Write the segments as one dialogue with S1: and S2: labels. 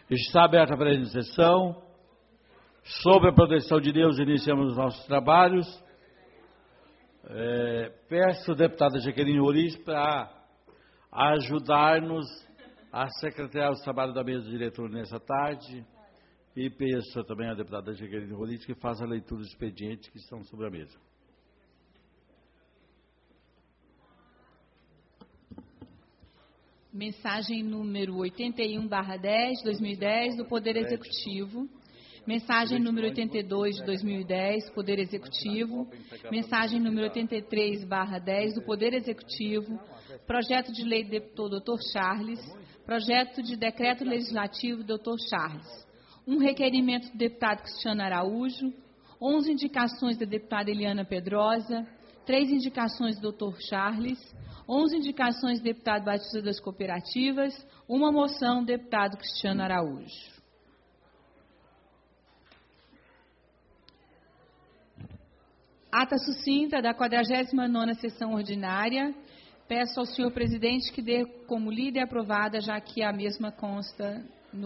S1: Está aberta a presente sessão. Sob a proteção de Deus, iniciamos os nossos trabalhos. Peço ao deputado Jaqueline Roriz para ajudar-nos a secretariar os trabalhos da mesa diretora nessa tarde. E peço também à deputada Jaqueline Roriz que faça a leitura dos expedientes que estão sobre a mesa.
S2: Mensagem número 81/10, 2010, do Poder Executivo. Mensagem número 82, de 2010, Poder Executivo. Mensagem número 83/10, do Poder Executivo. Projeto de lei do deputado Dr. Charles. Projeto de decreto legislativo do Dr. Charles. Um requerimento do deputado Cristiano Araújo. 11 indicações da deputada Eliana Pedrosa. 3 indicações do Dr. Charles. 11 indicações do deputado Batista das Cooperativas. Uma moção do deputado Cristiano Araújo. Ata sucinta da 49ª sessão ordinária. Peço ao senhor presidente que dê como lida e aprovada, já que a mesma consta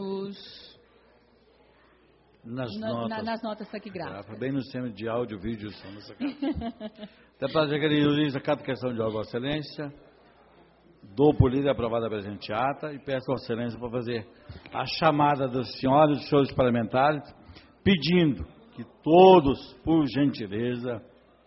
S2: nas notas taquigráficas.
S1: Bem no sistema de áudio, vídeo, som nessa casa. Deputado Jaqueline Roriz, a cada questão de Vossa Excelência, dou por lida e aprovada a presente ata e peço a Vossa Excelência para fazer a chamada das senhoras e dos senhores parlamentares, pedindo que todos, por gentileza,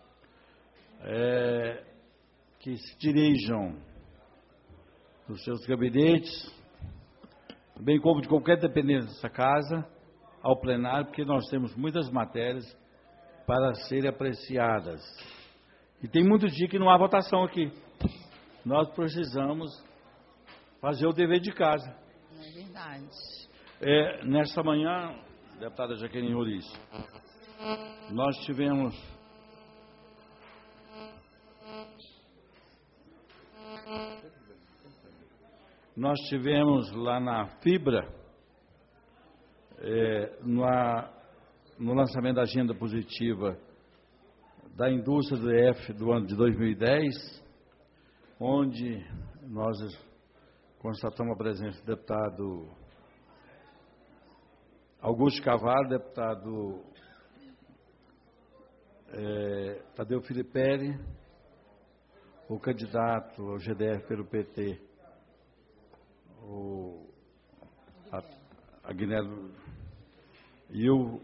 S1: que se dirijam dos seus gabinetes, bem como de qualquer dependência dessa casa, ao plenário, porque nós temos muitas matérias para serem apreciadas. E tem muitos dias que não há votação aqui. Nós precisamos fazer o dever de casa.
S2: É verdade.
S1: Nesta manhã, deputada Jaqueline Roriz, nós tivemos lá na Fibra, no lançamento da agenda positiva da indústria do EF do ano de 2010, onde nós constatamos a presença do deputado Augusto Carvalho, deputado Tadeu Filipelli, o candidato ao GDF pelo PT, o Aguinaldo, e o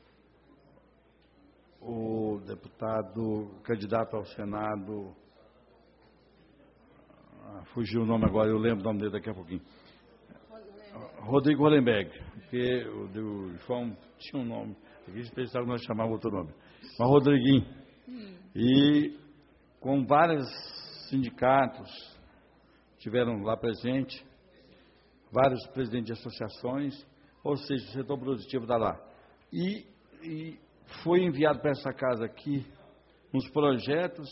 S1: deputado candidato ao Senado, fugiu o nome agora, eu lembro o nome dele daqui a pouquinho, Rodrigo Hollenberg, porque o João tinha um nome, aqui pensava que nós chamávamos outro nome, mas Rodriguinho, e com vários sindicatos tiveram lá presente, vários presidentes de associações, ou seja, o setor produtivo está lá. E foi enviado para essa casa aqui uns projetos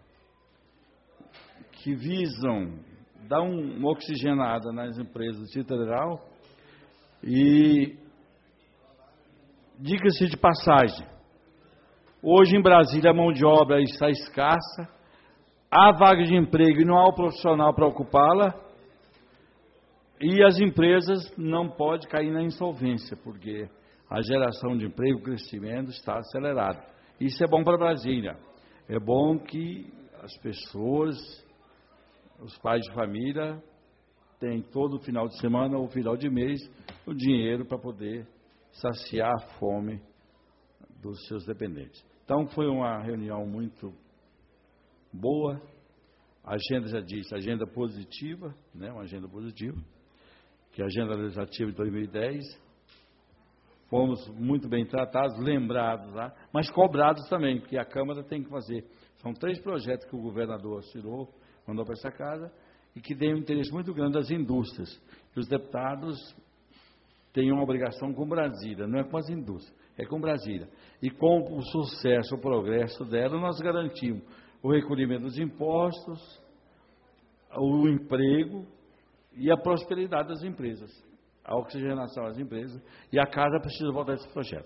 S1: que visam dar uma oxigenada nas empresas do Distrito Federal e, diga-se de passagem, hoje em Brasília a mão de obra está escassa, há vaga de emprego e não há o profissional para ocupá-la, e as empresas não podem cair na insolvência, porque a geração de emprego, o crescimento está acelerado. Isso é bom para Brasília. É bom que as pessoas, os pais de família, tenham todo final de semana ou final de mês o dinheiro para poder saciar a fome dos seus dependentes. Então, foi uma reunião muito boa. A agenda já disse, agenda positiva, né, uma agenda positiva, que é a agenda legislativa de 2010, fomos muito bem tratados, lembrados lá, mas cobrados também, porque a Câmara tem que fazer. São 3 projetos que o governador assinou, mandou para essa casa, e que tem um interesse muito grande das indústrias. Que os deputados têm uma obrigação com Brasília, não é com as indústrias, é com Brasília. E com o sucesso, o progresso dela, nós garantimos o recolhimento dos impostos, o emprego e a prosperidade das empresas, a oxigenação das empresas, e a casa precisa votar esses projetos.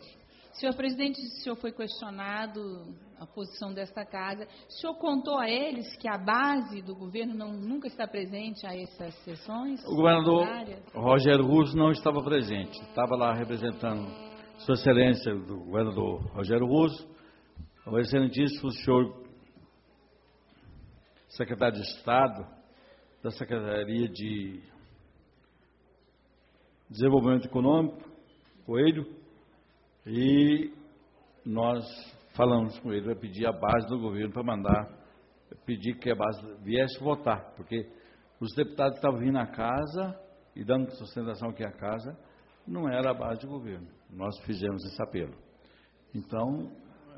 S2: Senhor presidente, o senhor foi questionado a posição desta casa. O senhor contou a eles que a base do governo nunca está presente a essas sessões?
S1: O governador Rogério Russo não estava presente. Estava lá representando Sua Excelência, do governador Rogério Russo, o excelentíssimo senhor secretário de Estado da Secretaria de Desenvolvimento Econômico, Coelho, e nós falamos com ele para pedir a base do governo para pedir que a base viesse votar, porque os deputados estavam vindo à casa e dando sustentação aqui à casa, não era a base do governo. Nós fizemos esse apelo. Então,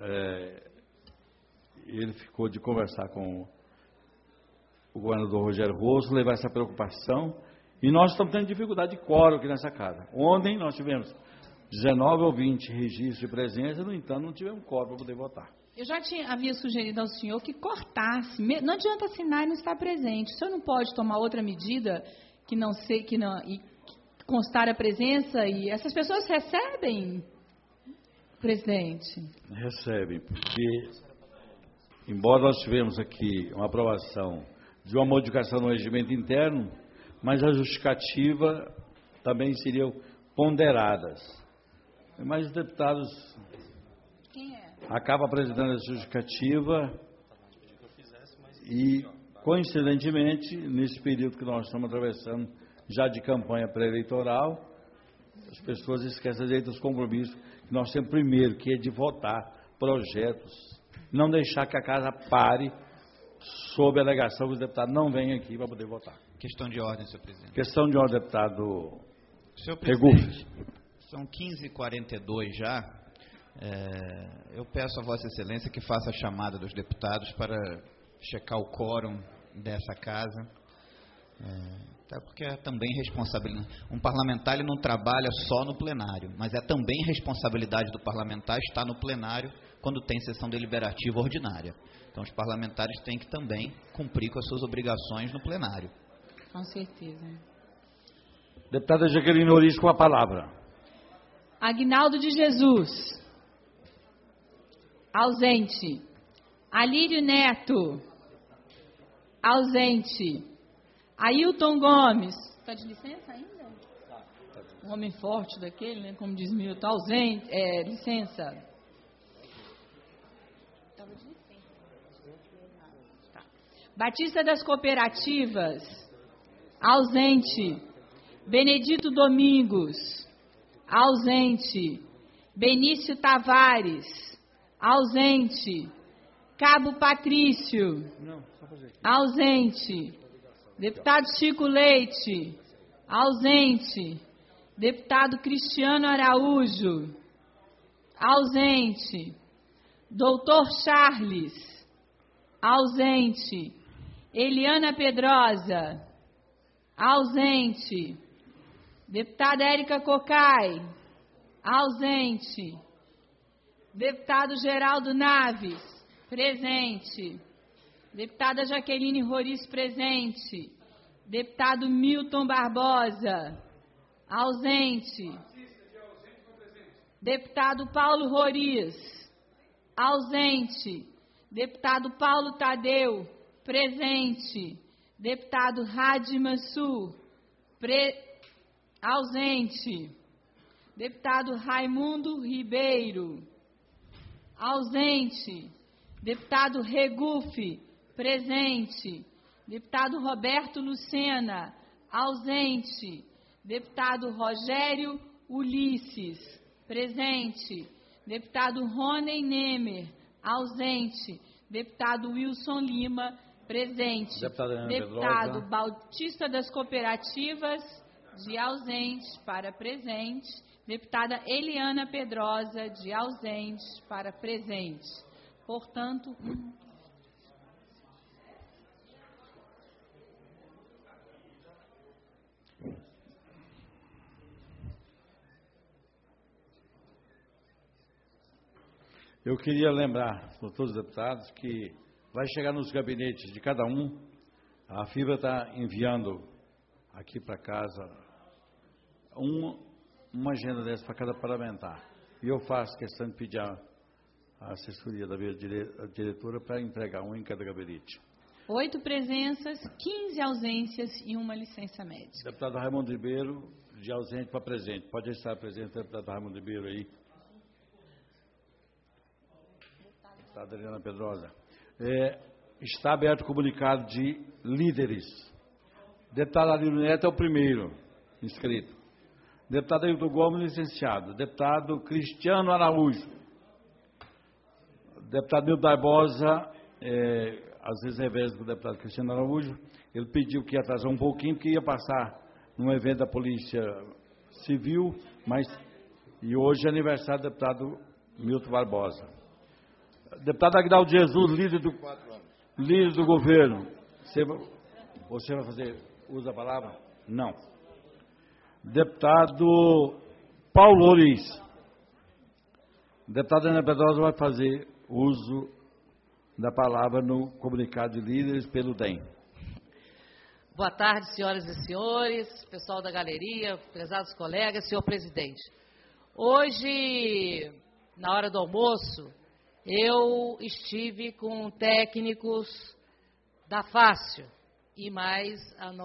S1: ele ficou de conversar com o governador Rogério Russo, levar essa preocupação, e nós estamos tendo dificuldade de quórum aqui nessa casa. Ontem nós tivemos 19 ou 20 registros de presença, no entanto, não tivemos quórum para poder votar.
S2: Eu já havia sugerido ao senhor que cortasse, não adianta assinar e não estar presente. O senhor não pode tomar outra medida que não sei, e constar a presença, e essas pessoas recebem, presidente?
S1: Recebem, porque, embora nós tivemos aqui uma aprovação de uma modificação no regimento interno, mas a justificativa também seriam ponderadas. Mas os deputados acabam apresentando essa justificativa e, coincidentemente, nesse período que nós estamos atravessando, já de campanha pré-eleitoral, as pessoas esquecem dos compromissos que nós temos primeiro, que é de votar projetos, não deixar que a casa pare sob a alegação que os deputados não venham aqui para poder votar.
S3: Questão de ordem, senhor presidente.
S1: Questão de ordem, deputado
S3: Senhor presidente, são 15h42 já. Eu peço a Vossa Excelência que faça a chamada dos deputados para checar o quórum dessa casa. Até porque é também responsabilidade. Um parlamentar ele não trabalha só no plenário, mas é também responsabilidade do parlamentar estar no plenário quando tem sessão deliberativa ordinária. Então, os parlamentares têm que também cumprir com as suas obrigações no plenário.
S2: Com certeza.
S1: Deputada Jaqueline Oris, com a palavra.
S2: Aguinaldo de Jesus. Ausente. Alírio Neto. Ausente. Ailton Gomes. Está de licença ainda? Um homem forte daquele, né? Como diz Milton. Ausente. Licença. Estava de licença. Tá. Batista das Cooperativas. Ausente. Benedito Domingos. Ausente. Benício Tavares. Ausente. Cabo Patrício. Ausente. Deputado Chico Leite. Ausente. Deputado Cristiano Araújo. Ausente. Doutor Charles. Ausente. Eliana Pedrosa. Ausente. Deputada Érica Cocai. Ausente. Deputado Geraldo Naves. Presente. Deputada Jaqueline Roriz, presente. Deputado Milton Barbosa. Ausente. Deputado Paulo Roriz. Ausente. Deputado Paulo Tadeu. Presente. Deputado Hadi Mansur. Ausente. Deputado Raimundo Ribeiro. Ausente. Deputado Regufe. Presente. Deputado Roberto Lucena. Ausente. Deputado Rogério Ulisses. Presente. Deputado Rony Nemer. Ausente. Deputado Wilson Lima. Presente. Deputado Bautista das Cooperativas. De ausente para presente. Deputada Eliana Pedrosa. De ausente para presente. Portanto,
S1: eu queria lembrar a todos os deputados que vai chegar nos gabinetes de cada um, a FIBRA está enviando aqui para casa uma agenda dessa para cada parlamentar. E eu faço questão de pedir a assessoria da diretora para entregar um em cada gabinete.
S2: 8 presenças, 15 ausências e 1 licença médica.
S1: Deputado Raimundo Ribeiro, de ausente para presente. Pode estar presente, deputado Raimundo Ribeiro aí. Deputada Adriana Pedrosa. Está aberto o comunicado de líderes. Deputado Alírio Neto é o primeiro inscrito. Deputado Ailton Gomes, licenciado. Deputado Cristiano Araújo. Deputado Nildo Barbosa, às vezes reveza com o deputado Cristiano Araújo. Ele pediu que ia atrasar um pouquinho, porque ia passar num evento da Polícia Civil, e hoje é aniversário do deputado Milton Barbosa. Deputado Aguinaldo Jesus, líder do governo. Você vai fazer uso da palavra? Não. Deputado Paulo Loris. Deputada Ana Pedrosa vai fazer uso da palavra no comunicado de líderes pelo DEM.
S4: Boa tarde, senhoras e senhores, pessoal da galeria, prezados colegas, senhor presidente. Hoje, na hora do almoço, eu estive com técnicos da Fácil e mais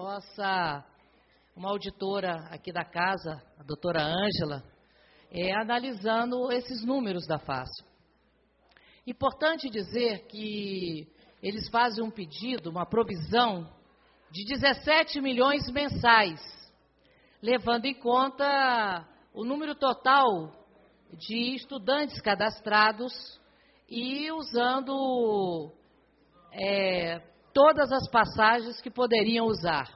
S4: uma auditora aqui da casa, a doutora Ângela, analisando esses números da Fácil. Importante dizer que eles fazem um pedido, uma provisão de 17 milhões mensais, levando em conta o número total de estudantes cadastrados e usando todas as passagens que poderiam usar.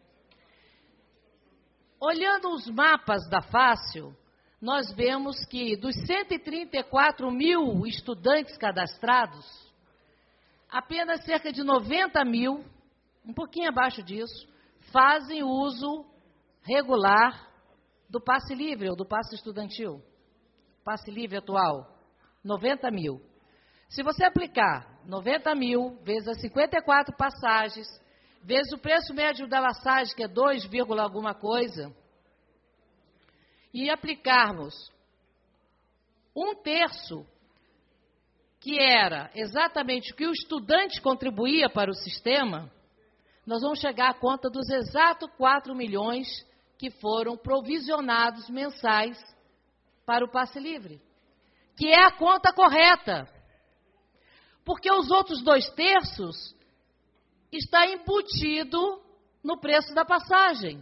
S4: Olhando os mapas da Fácil, nós vemos que dos 134 mil estudantes cadastrados, apenas cerca de 90 mil, um pouquinho abaixo disso, fazem uso regular do passe livre ou do passe estudantil. Passe livre atual, 90 mil. Se você aplicar 90 mil vezes as 54 passagens, vezes o preço médio da passagem, que é 2, alguma coisa, e aplicarmos 1/3, que era exatamente o que o estudante contribuía para o sistema, nós vamos chegar à conta dos exatos 4 milhões que foram provisionados mensais para o passe livre, que é a conta correta, porque os outros 2/3 está embutido no preço da passagem.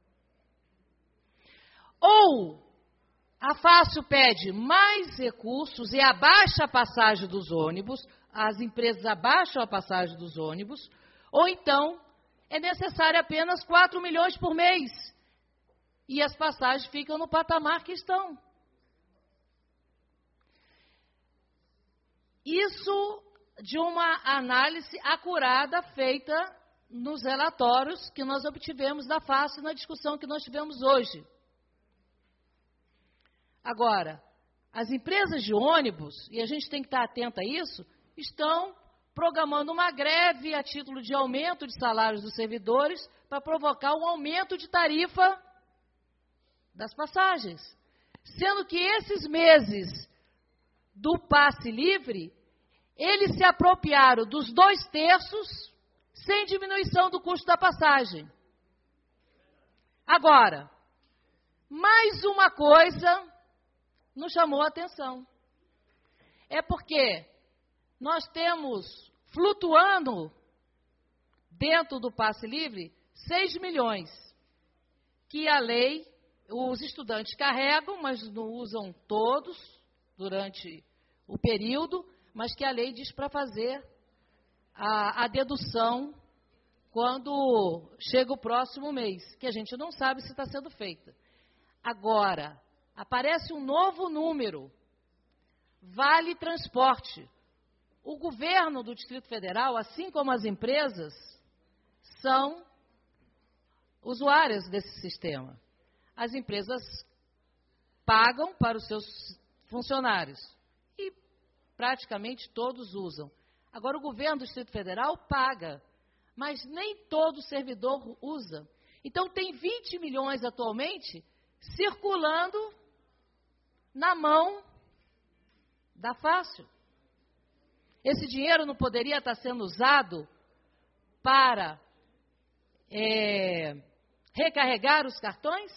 S4: Ou a Fácil pede mais recursos e abaixa a passagem dos ônibus, as empresas abaixam a passagem dos ônibus, ou então é necessário apenas 4 milhões por mês. E as passagens ficam no patamar que estão. Isso de uma análise acurada feita nos relatórios que nós obtivemos da Fácil na discussão que nós tivemos hoje. Agora, as empresas de ônibus, e a gente tem que estar atento a isso, estão programando uma greve a título de aumento de salários dos servidores para provocar um aumento de tarifa das passagens. Sendo que esses meses do passe livre, eles se apropriaram dos 2/3 sem diminuição do custo da passagem. Agora, mais uma coisa nos chamou a atenção. É porque nós temos flutuando dentro do passe livre 6 milhões, que a lei, os estudantes carregam, mas não usam todos durante o período, mas que a lei diz para fazer a dedução quando chega o próximo mês, que a gente não sabe se está sendo feita. Agora, aparece um novo número, Vale Transporte. O governo do Distrito Federal, assim como as empresas, são usuárias desse sistema. As empresas pagam para os seus funcionários e praticamente todos usam. Agora, o governo do Distrito Federal paga, mas nem todo servidor usa. Então, tem 20 milhões atualmente circulando na mão da Fácil. Esse dinheiro não poderia estar sendo usado para recarregar os cartões?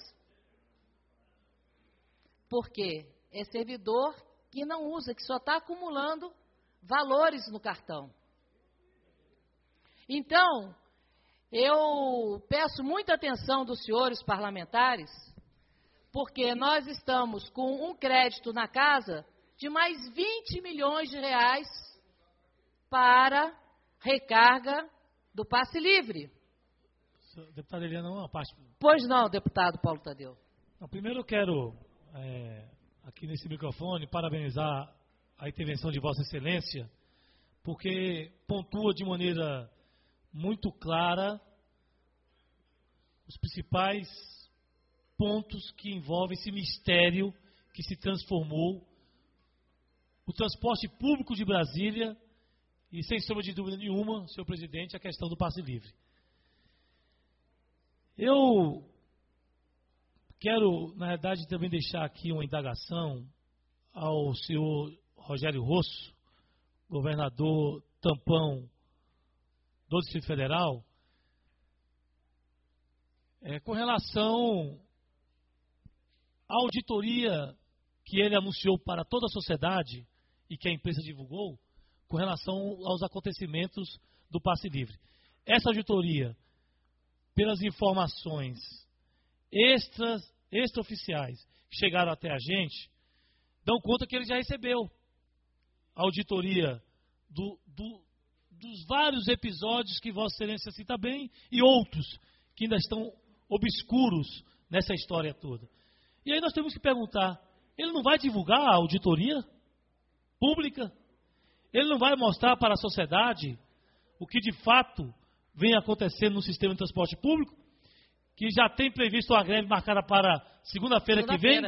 S4: Porque é servidor que não usa, que só está acumulando valores no cartão. Então, eu peço muita atenção dos senhores parlamentares, porque nós estamos com um crédito na casa de mais 20 milhões de reais para recarga do passe livre.
S5: Deputada Eliana, uma parte.
S4: Pois não, deputado Paulo Tadeu.
S5: Não, primeiro eu quero, aqui nesse microfone, parabenizar a intervenção de Vossa Excelência, porque pontua de maneira muito clara os principais pontos que envolvem esse mistério que se transformou o transporte público de Brasília e, sem sombra de dúvida nenhuma, senhor presidente, a questão do passe livre. Eu quero, na verdade, também deixar aqui uma indagação ao senhor Rogério Rosso, governador tampão do Distrito Federal, com relação à auditoria que ele anunciou para toda a sociedade e que a imprensa divulgou, com relação aos acontecimentos do passe livre. Essa auditoria, pelas informações extraoficiais que chegaram até a gente, dão conta que ele já recebeu a auditoria dos vários episódios que Vossa Excelência cita bem e outros que ainda estão obscuros nessa história toda. E aí nós temos que perguntar, ele não vai divulgar a auditoria pública? Ele não vai mostrar para a sociedade o que de fato vem acontecendo no sistema de transporte público, que já tem previsto uma greve marcada para segunda-feira que vem,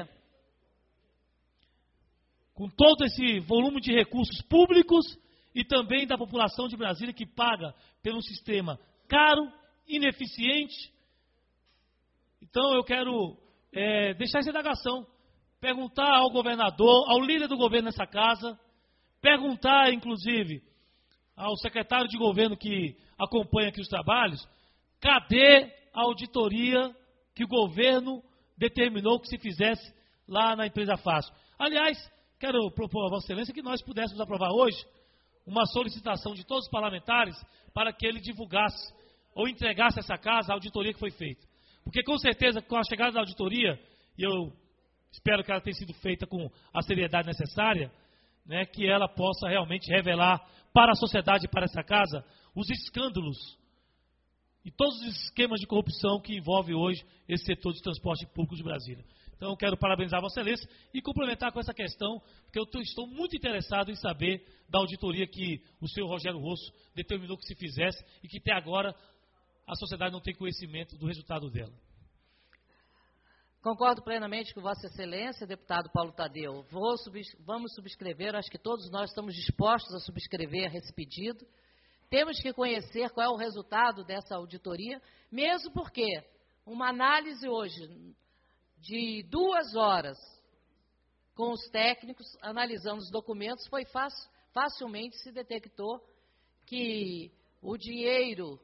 S5: com todo esse volume de recursos públicos e também da população de Brasília que paga pelo sistema caro, ineficiente. Então eu quero deixar essa indagação, perguntar ao governador, ao líder do governo nessa casa, perguntar inclusive ao secretário de governo que acompanha aqui os trabalhos, cadê a auditoria que o governo determinou que se fizesse lá na empresa Fácil. Aliás, quero propor a Vossa Excelência que nós pudéssemos aprovar hoje uma solicitação de todos os parlamentares para que ele divulgasse ou entregasse a essa casa a auditoria que foi feita. Porque com certeza, com a chegada da auditoria, e eu espero que ela tenha sido feita com a seriedade necessária, né, que ela possa realmente revelar para a sociedade e para essa casa os escândalos e todos os esquemas de corrupção que envolve hoje esse setor de transporte público de Brasília. Então eu quero parabenizar a Vossa Excelência e complementar com essa questão, porque eu estou muito interessado em saber da auditoria que o senhor Rogério Rosso determinou que se fizesse e que até agora a sociedade não tem conhecimento do resultado dela.
S4: Concordo plenamente com Vossa Excelência, deputado Paulo Tadeu. Vamos subscrever, acho que todos nós estamos dispostos a subscrever esse pedido. Temos que conhecer qual é o resultado dessa auditoria, mesmo porque uma análise hoje de 2 horas com os técnicos, analisando os documentos, foi facilmente se detectou que o dinheiro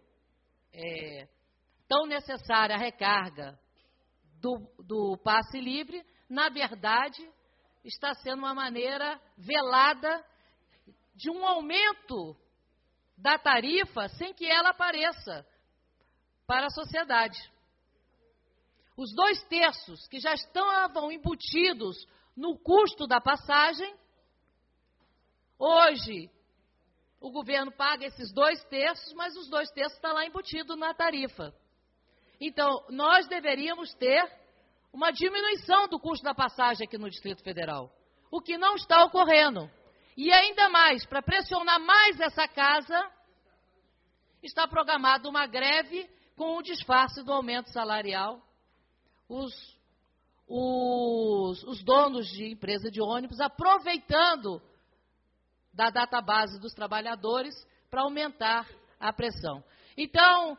S4: tão necessário à recarga do passe livre, na verdade, está sendo uma maneira velada de um aumento da tarifa sem que ela apareça para a sociedade. Os 2/3 que já estavam embutidos no custo da passagem, hoje o governo paga esses 2/3, mas os 2/3 estão lá embutidos na tarifa. Então, nós deveríamos ter uma diminuição do custo da passagem aqui no Distrito Federal, o que não está ocorrendo. E ainda mais, para pressionar mais essa casa, está programada uma greve com o disfarce do aumento salarial. Os donos de empresa de ônibus aproveitando da database dos trabalhadores para aumentar a pressão. Então,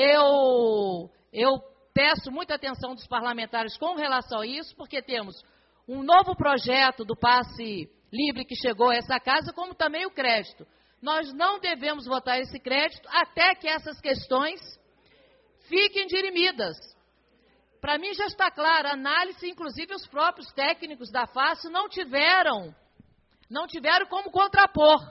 S4: eu peço muita atenção dos parlamentares com relação a isso, porque temos um novo projeto do passe livre que chegou a essa casa, como também o crédito. Nós não devemos votar esse crédito até que essas questões fiquem dirimidas. Para mim já está clara a análise, inclusive os próprios técnicos da FACE não tiveram como contrapor.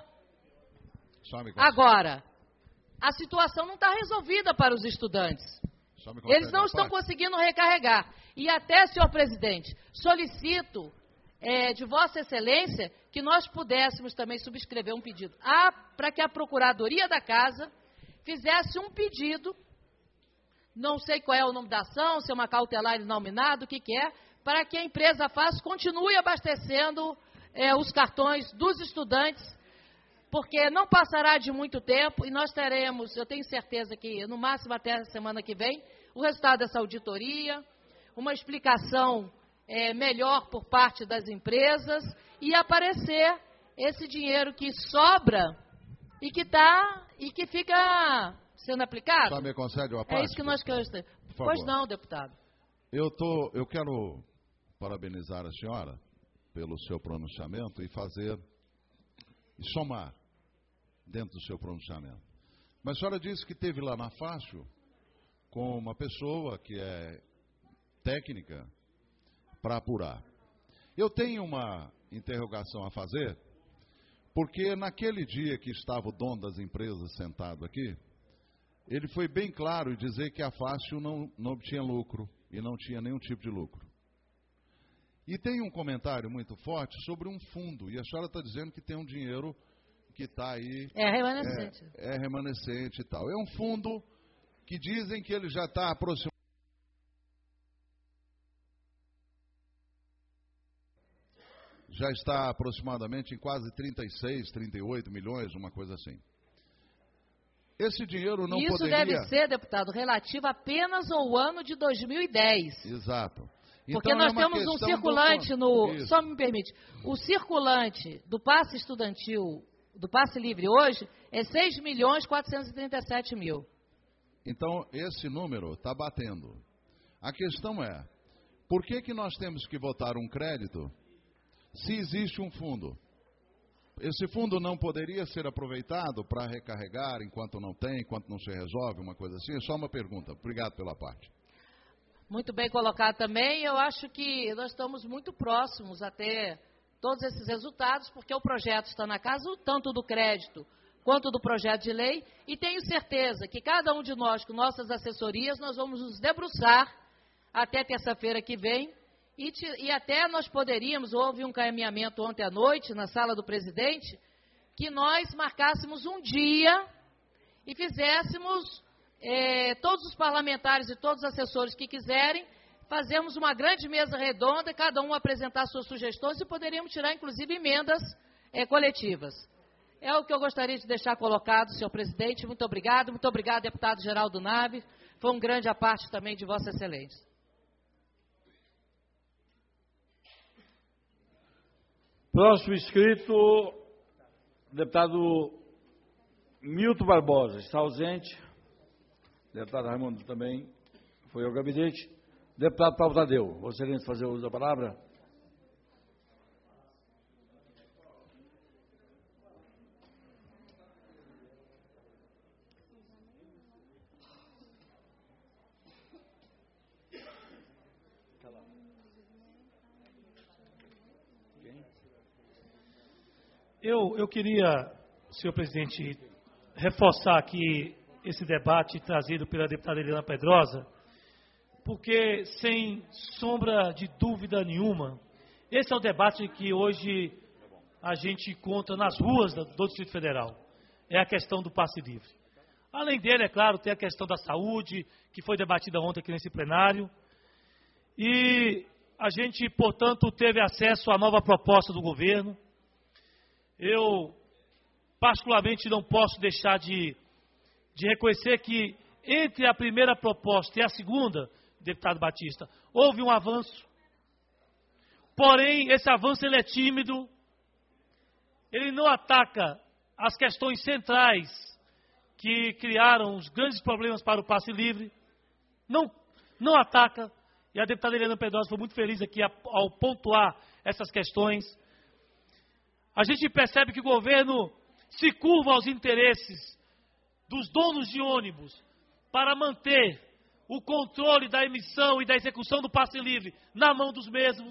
S4: Agora, a situação não está resolvida para os estudantes. Eles não estão conseguindo recarregar. E até, senhor presidente, solicito de Vossa Excelência que nós pudéssemos também subscrever um pedido para que a Procuradoria da Casa fizesse um pedido, não sei qual é o nome da ação, se é uma cautelar inominada, o que é, para que a empresa FACE continue abastecendo os cartões dos estudantes, porque não passará de muito tempo e nós teremos, eu tenho certeza que no máximo até a semana que vem, o resultado dessa auditoria, uma explicação melhor por parte das empresas e aparecer esse dinheiro que sobra e que fica sendo aplicado.
S6: Só me concede uma parte?
S4: É isso que nós queremos ter. Pois não, deputado.
S6: Eu quero parabenizar a senhora pelo seu pronunciamento e somar dentro do seu pronunciamento. Mas a senhora disse que esteve lá na FACE com uma pessoa que é técnica para apurar. Eu tenho uma interrogação a fazer, porque naquele dia que estava o dono das empresas sentado aqui, ele foi bem claro em dizer que a FACE não obtinha lucro e não tinha nenhum tipo de lucro. E tem um comentário muito forte sobre um fundo, e a senhora está dizendo que tem um dinheiro que está aí...
S4: É remanescente.
S6: É remanescente e tal. É um fundo que dizem que ele já está aproximado. Já está aproximadamente em quase 36, 38 milhões, uma coisa assim. Esse dinheiro não
S4: Isso
S6: poderia...
S4: deve ser, deputado, relativo apenas ao ano de 2010.
S6: Exato.
S4: Porque
S6: então,
S4: nós temos um circulante Só me permite. O circulante do passe estudantil, do passe livre hoje, é 6.437.000.
S6: Então, esse número está batendo. A questão é, por que nós temos que votar um crédito se existe um fundo? Esse fundo não poderia ser aproveitado para recarregar enquanto não tem, enquanto não se resolve, uma coisa assim? É só uma pergunta. Obrigado pela parte.
S4: Muito bem colocado também. Eu acho que nós estamos muito próximos a ter todos esses resultados, porque o projeto está na casa, tanto do crédito quanto do projeto de lei, e tenho certeza que cada um de nós, com nossas assessorias, nós vamos nos debruçar até terça-feira que vem, e até nós poderíamos, houve um encaminhamento ontem à noite, na sala do presidente, que nós marcássemos um dia e fizéssemos, todos os parlamentares e todos os assessores que quiserem, fazermos uma grande mesa redonda, cada um apresentar suas sugestões e poderíamos tirar, inclusive, emendas coletivas. É o que eu gostaria de deixar colocado, senhor presidente. Muito obrigado, deputado Geraldo Nave. Foi um grande à parte também de Vossa Excelência.
S1: Próximo inscrito, deputado Milton Barbosa, está ausente. Deputado Raimundo também foi ao gabinete. Deputado Paulo Tadeu, Vossa Excelência fazer uso da palavra?
S5: Eu queria, senhor presidente, reforçar aqui esse debate trazido pela deputada Eliana Pedrosa, porque, sem sombra de dúvida nenhuma, esse é o debate que hoje a gente encontra nas ruas do Distrito Federal. É a questão do passe livre. Além dele, é claro, tem a questão da saúde, que foi debatida ontem aqui nesse plenário. E a gente, portanto, teve acesso à nova proposta do governo. Eu, particularmente, não posso deixar de reconhecer que, entre a primeira proposta e a segunda, deputado Batista, houve um avanço. Porém, esse avanço ele é tímido, ele não ataca as questões centrais que criaram os grandes problemas para o passe livre, não ataca, e a deputada Eliana Pedrosa foi muito feliz aqui ao pontuar essas questões. a gente percebe que o governo se curva aos interesses dos donos de ônibus para manter o controle da emissão e da execução do passe livre na mão dos mesmos.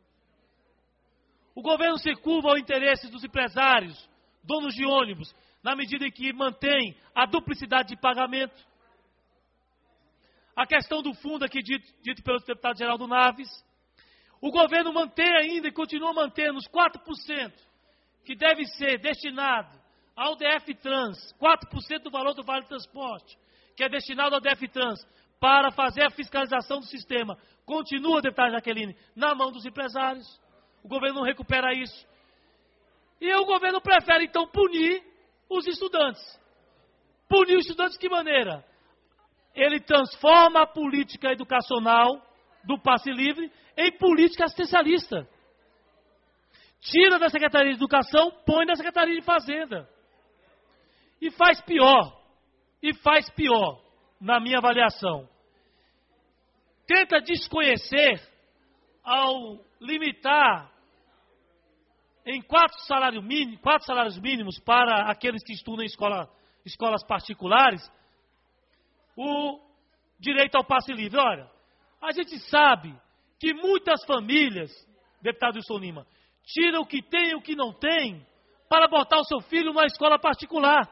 S5: O governo se curva aos interesses dos empresários, donos de ônibus, na medida em que mantém a duplicidade de pagamento. A questão do fundo aqui dito pelo deputado Geraldo Naves. O governo mantém ainda e continua mantendo os 4% que deve ser destinado ao DF-Trans, 4% do valor do Vale Transporte, que é destinado ao DF-Trans, para fazer a fiscalização do sistema. Continua, deputada Jaqueline, na mão dos empresários. O governo não recupera isso. E o governo prefere, então, punir os estudantes. Punir os estudantes de que maneira? Ele transforma a política educacional do passe livre em política assistencialista. Tira da Secretaria de Educação, põe na Secretaria de Fazenda. E faz pior, na minha avaliação. Tenta desconhecer ao limitar em 4 salários mínimos para aqueles que estudam em escolas particulares, o direito ao passe livre. Olha, a gente sabe que muitas famílias, deputado Wilson Lima, tiram o que tem e o que não tem para botar o seu filho numa escola particular.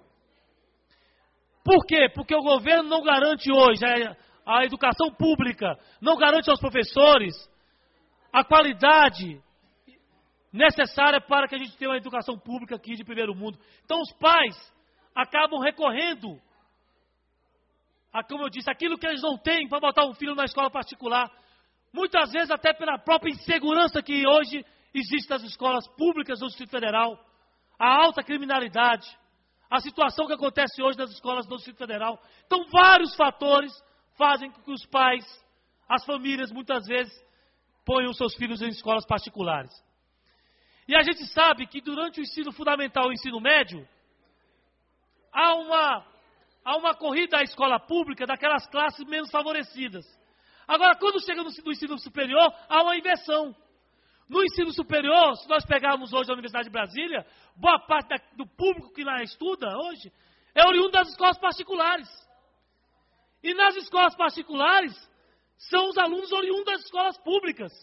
S5: Por quê? Porque o governo não garante hoje, a educação pública não garante aos professores a qualidade necessária para que a gente tenha uma educação pública aqui de primeiro mundo. Então os pais acabam recorrendo a, como eu disse, aquilo que eles não têm para botar um filho na escola particular. Muitas vezes até pela própria insegurança que hoje existe nas escolas públicas do Distrito Federal, a alta criminalidade, a situação que acontece hoje nas escolas do Distrito Federal. Então vários fatores fazem com que os pais, as famílias muitas vezes, ponham seus filhos em escolas particulares. E a gente sabe que durante o ensino fundamental e o ensino médio, há uma corrida à escola pública daquelas classes menos favorecidas. Agora, quando chega no ensino superior, há uma inversão. No ensino superior, se nós pegarmos hoje a Universidade de Brasília, boa parte do público que lá estuda hoje é oriundo das escolas particulares. E nas escolas particulares, são os alunos oriundos das escolas públicas.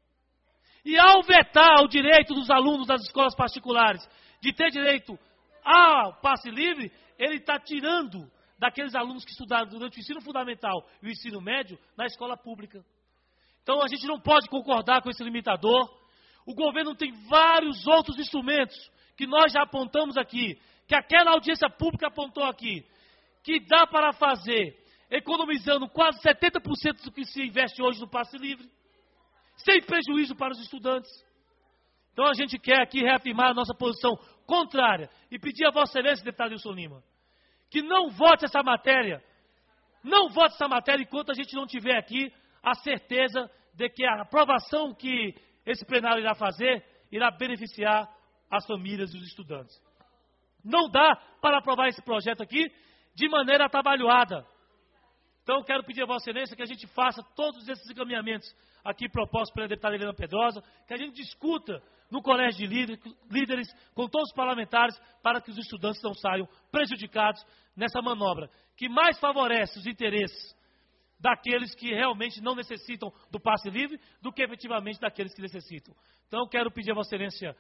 S5: E ao vetar o direito dos alunos das escolas particulares de ter direito ao passe livre, ele está tirando daqueles alunos que estudaram durante o ensino fundamental e o ensino médio na escola pública. Então a gente não pode concordar com esse limitador. O governo tem vários outros instrumentos que nós já apontamos aqui, que aquela audiência pública apontou aqui, que dá para fazer, economizando quase 70% do que se investe hoje no passe livre, sem prejuízo para os estudantes. Então a gente quer aqui reafirmar a nossa posição contrária e pedir a Vossa Excelência, deputado Wilson Lima, que não vote essa matéria enquanto a gente não tiver aqui a certeza de que a aprovação que esse plenário irá fazer irá beneficiar as famílias e os estudantes. Não dá para aprovar esse projeto aqui de maneira atabalhoada. Então, quero pedir a Vossa Excelência que a gente faça todos esses encaminhamentos aqui propostos pela deputada Helena Pedrosa, que a gente discuta no colégio de líderes com todos os parlamentares para que os estudantes não saiam prejudicados nessa manobra, que mais favorece os interesses daqueles que realmente não necessitam do passe livre do que efetivamente daqueles que necessitam. Então, quero pedir a Vossa Excelência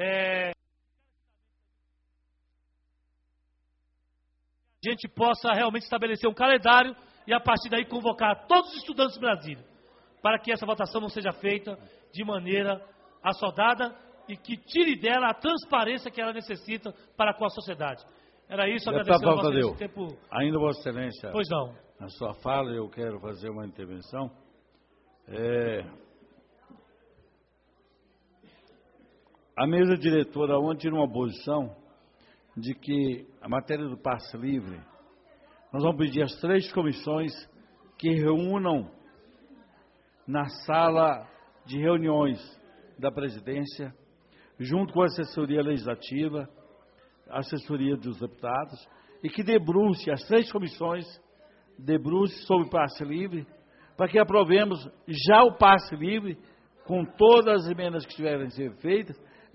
S5: a gente possa realmente estabelecer um calendário e a partir daí convocar todos os estudantes de Brasília para que essa votação não seja feita de maneira assodada e que tire dela a transparência que ela necessita para com a sociedade. Era isso, agradecendo a Vossa Excelência o tempo.
S1: Ainda, Vossa Excelência,
S5: pois não.
S1: Na sua fala eu quero fazer uma intervenção. A mesa diretora ontem tirou uma posição de que a matéria do passe livre, nós vamos pedir às 3 comissões que reúnam na sala de reuniões da presidência, junto com a assessoria legislativa, a assessoria dos deputados, e que debruce, as 3 comissões, debruce sobre o passe livre, para que aprovemos já o passe livre, com todas as emendas que tiverem a ser feitas,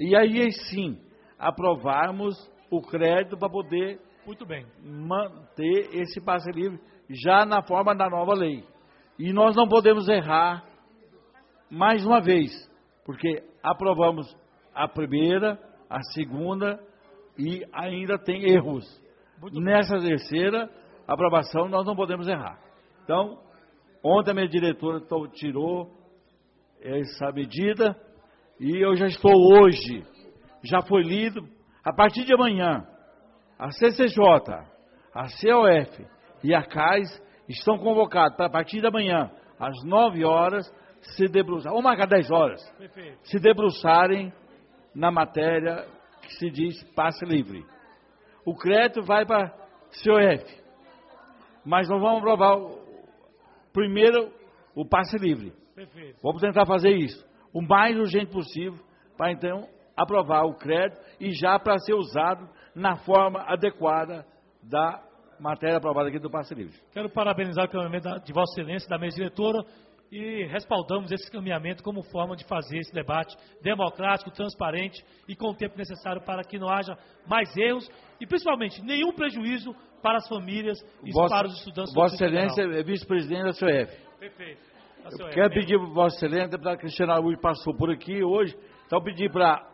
S1: E aí sim, aprovarmos o crédito para poder
S5: Muito bem.
S1: manter esse passe livre já na forma da nova lei. E nós não podemos errar mais uma vez, porque aprovamos a primeira, a segunda e ainda tem erros. Nessa terceira aprovação nós não podemos errar. Então, ontem a minha diretora tirou essa medida e eu já estou hoje, já foi lido, a partir de amanhã, a CCJ, a COF e a CAIS estão convocados para a partir de amanhã, às 9 horas, se debruçar, ou marcar 10 horas,
S5: Perfeito.
S1: se debruçarem na matéria que se diz passe livre. O crédito vai para a COF, mas nós vamos aprovar primeiro o passe livre.
S5: Perfeito.
S1: Vamos tentar fazer isso o mais urgente possível, para então aprovar o crédito e já para ser usado na forma adequada da matéria aprovada aqui do passe livre.
S5: Quero parabenizar o caminhamento de Vossa Excelência, da mesa diretora, e respaldamos esse caminhamento como forma de fazer esse debate democrático, transparente e com o tempo necessário para que não haja mais erros e, principalmente, nenhum prejuízo para as famílias e para os estudantes.
S1: Vossa Excelência é vice-presidente da COF.
S5: Perfeito.
S1: Quero pedir para Vossa Excelência, a deputada Cristiana Araújo passou por aqui hoje, então pedir para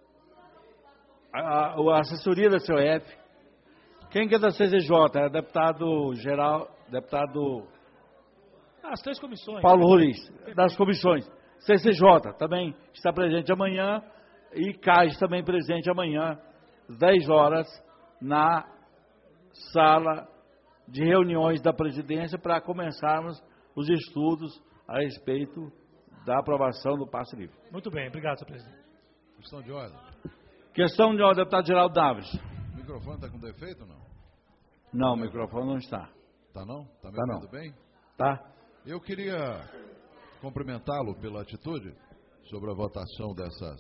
S1: a assessoria da COF, quem que é da CCJ? É deputado geral, deputado
S5: As 3 comissões.
S1: Paulo Ruiz, das comissões. CCJ também está presente amanhã e CAIS também presente amanhã, às 10 horas, na sala de reuniões da presidência para começarmos os estudos a respeito da aprovação do passe livre.
S5: Muito bem, obrigado, senhor presidente.
S6: Questão de ordem.
S1: Questão de ordem, deputado Geraldo Daves.
S6: O microfone está com defeito ou não?
S1: Não, o microfone não está.
S6: Tá não? Tá me
S1: Tá
S6: ouvindo
S1: não.
S6: bem?
S1: Tá?
S6: Eu queria cumprimentá-lo pela atitude sobre a votação dessas...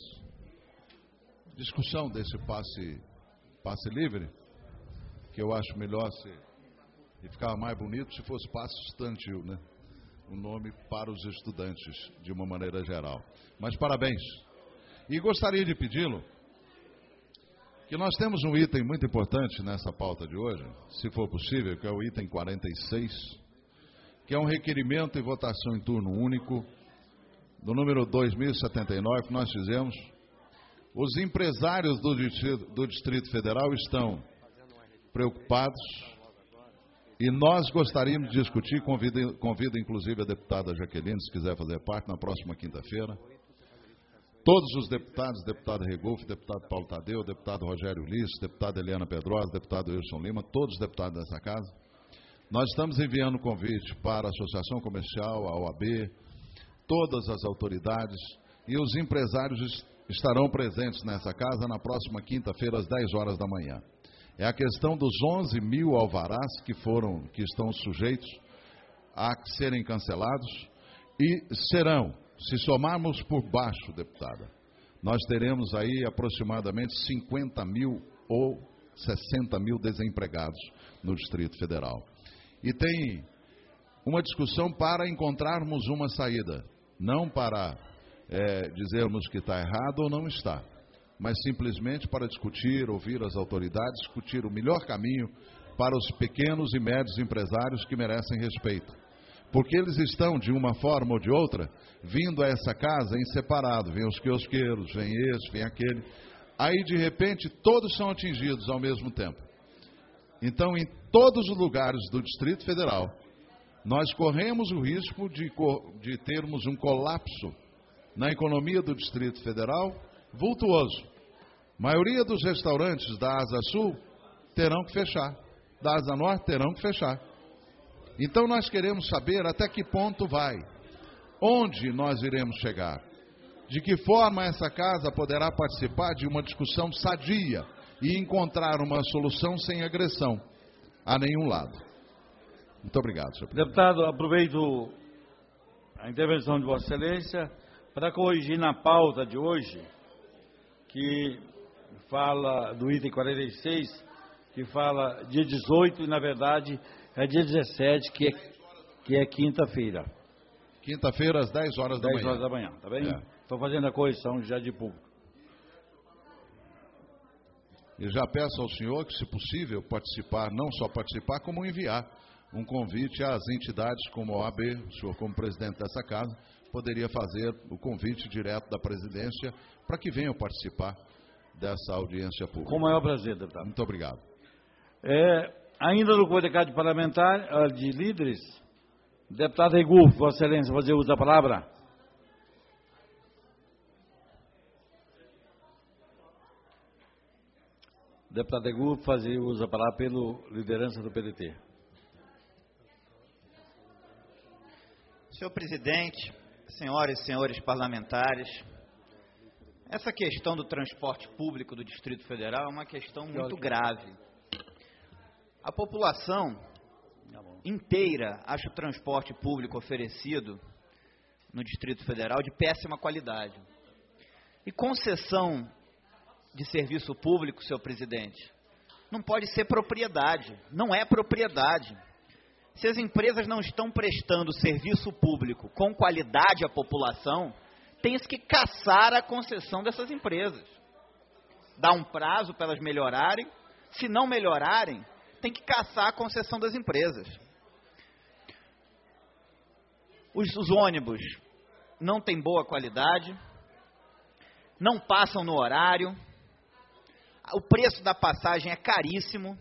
S6: discussão desse passe livre, que eu acho melhor e ficava mais bonito se fosse passe estudantil, né? O nome para os estudantes, de uma maneira geral. Mas parabéns. E gostaria de pedi-lo que nós temos um item muito importante nessa pauta de hoje, se for possível, que é o item 46, que é um requerimento e votação em turno único, do número 2079, que nós fizemos. Os empresários do Distrito Federal estão preocupados e nós gostaríamos de discutir, convido inclusive a deputada Jaqueline, se quiser fazer parte, na próxima quinta-feira. Todos os deputados, deputado Regolfo, deputado Paulo Tadeu, deputado Rogério Ulisses, deputada Eliana Pedrosa, deputado Wilson Lima, todos os deputados dessa casa. Nós estamos enviando convite para a Associação Comercial, a OAB, todas as autoridades e os empresários estarão presentes nessa casa na próxima quinta-feira, às 10 horas da manhã. É a questão dos 11 mil alvarás que estão sujeitos a serem cancelados e serão, se somarmos por baixo, deputada, nós teremos aí aproximadamente 50 mil ou 60 mil desempregados no Distrito Federal. E tem uma discussão para encontrarmos uma saída, não para dizermos que está errado ou não está, mas simplesmente para discutir, ouvir as autoridades, discutir o melhor caminho para os pequenos e médios empresários que merecem respeito. Porque eles estão, de uma forma ou de outra, vindo a essa casa em separado. Vem os quiosqueiros, vem esse, vem aquele. Aí, de repente, todos são atingidos ao mesmo tempo. Então, em todos os lugares do Distrito Federal, nós corremos o risco de termos um colapso na economia do Distrito Federal vultuoso. A maioria dos restaurantes da Asa Sul terão que fechar, da Asa Norte terão que fechar. Então nós queremos saber até que ponto vai, onde nós iremos chegar, de que forma essa casa poderá participar de uma discussão sadia e encontrar uma solução sem agressão a nenhum lado. Muito obrigado, senhor presidente.
S1: Deputado, aproveito a intervenção de Vossa Excelência para corrigir na pauta de hoje, que fala do item 46, que fala dia 18 e, na verdade, é dia 17, que é quinta-feira.
S6: Quinta-feira, às 10 horas da manhã.
S1: 10 horas da manhã, tá bem?
S6: É.
S1: Estou fazendo a correção já de público.
S6: E já peço ao senhor que, se possível, participar, não só participar, como enviar um convite às entidades como a OAB, o senhor como presidente dessa casa, poderia fazer o convite direto da presidência para que venham participar dessa audiência pública.
S1: Com o maior prazer, deputado.
S6: Muito obrigado.
S1: Ainda no Código Parlamentar de Líderes, deputado Regufo, Vossa Excelência, fazer uso da palavra. Deputado Regufo, fazer uso da palavra pela liderança do PDT.
S3: Senhor presidente, senhoras e senhores parlamentares, essa questão do transporte público do Distrito Federal é uma questão muito grave. A população inteira acha o transporte público oferecido no Distrito Federal de péssima qualidade. E concessão de serviço público, senhor presidente, não pode ser propriedade, não é propriedade. Se as empresas não estão prestando serviço público com qualidade à população, tem-se que caçar a concessão dessas empresas. Dar um prazo para elas melhorarem, se não melhorarem, tem que caçar a concessão das empresas. Os ônibus não têm boa qualidade, não passam no horário, o preço da passagem é caríssimo.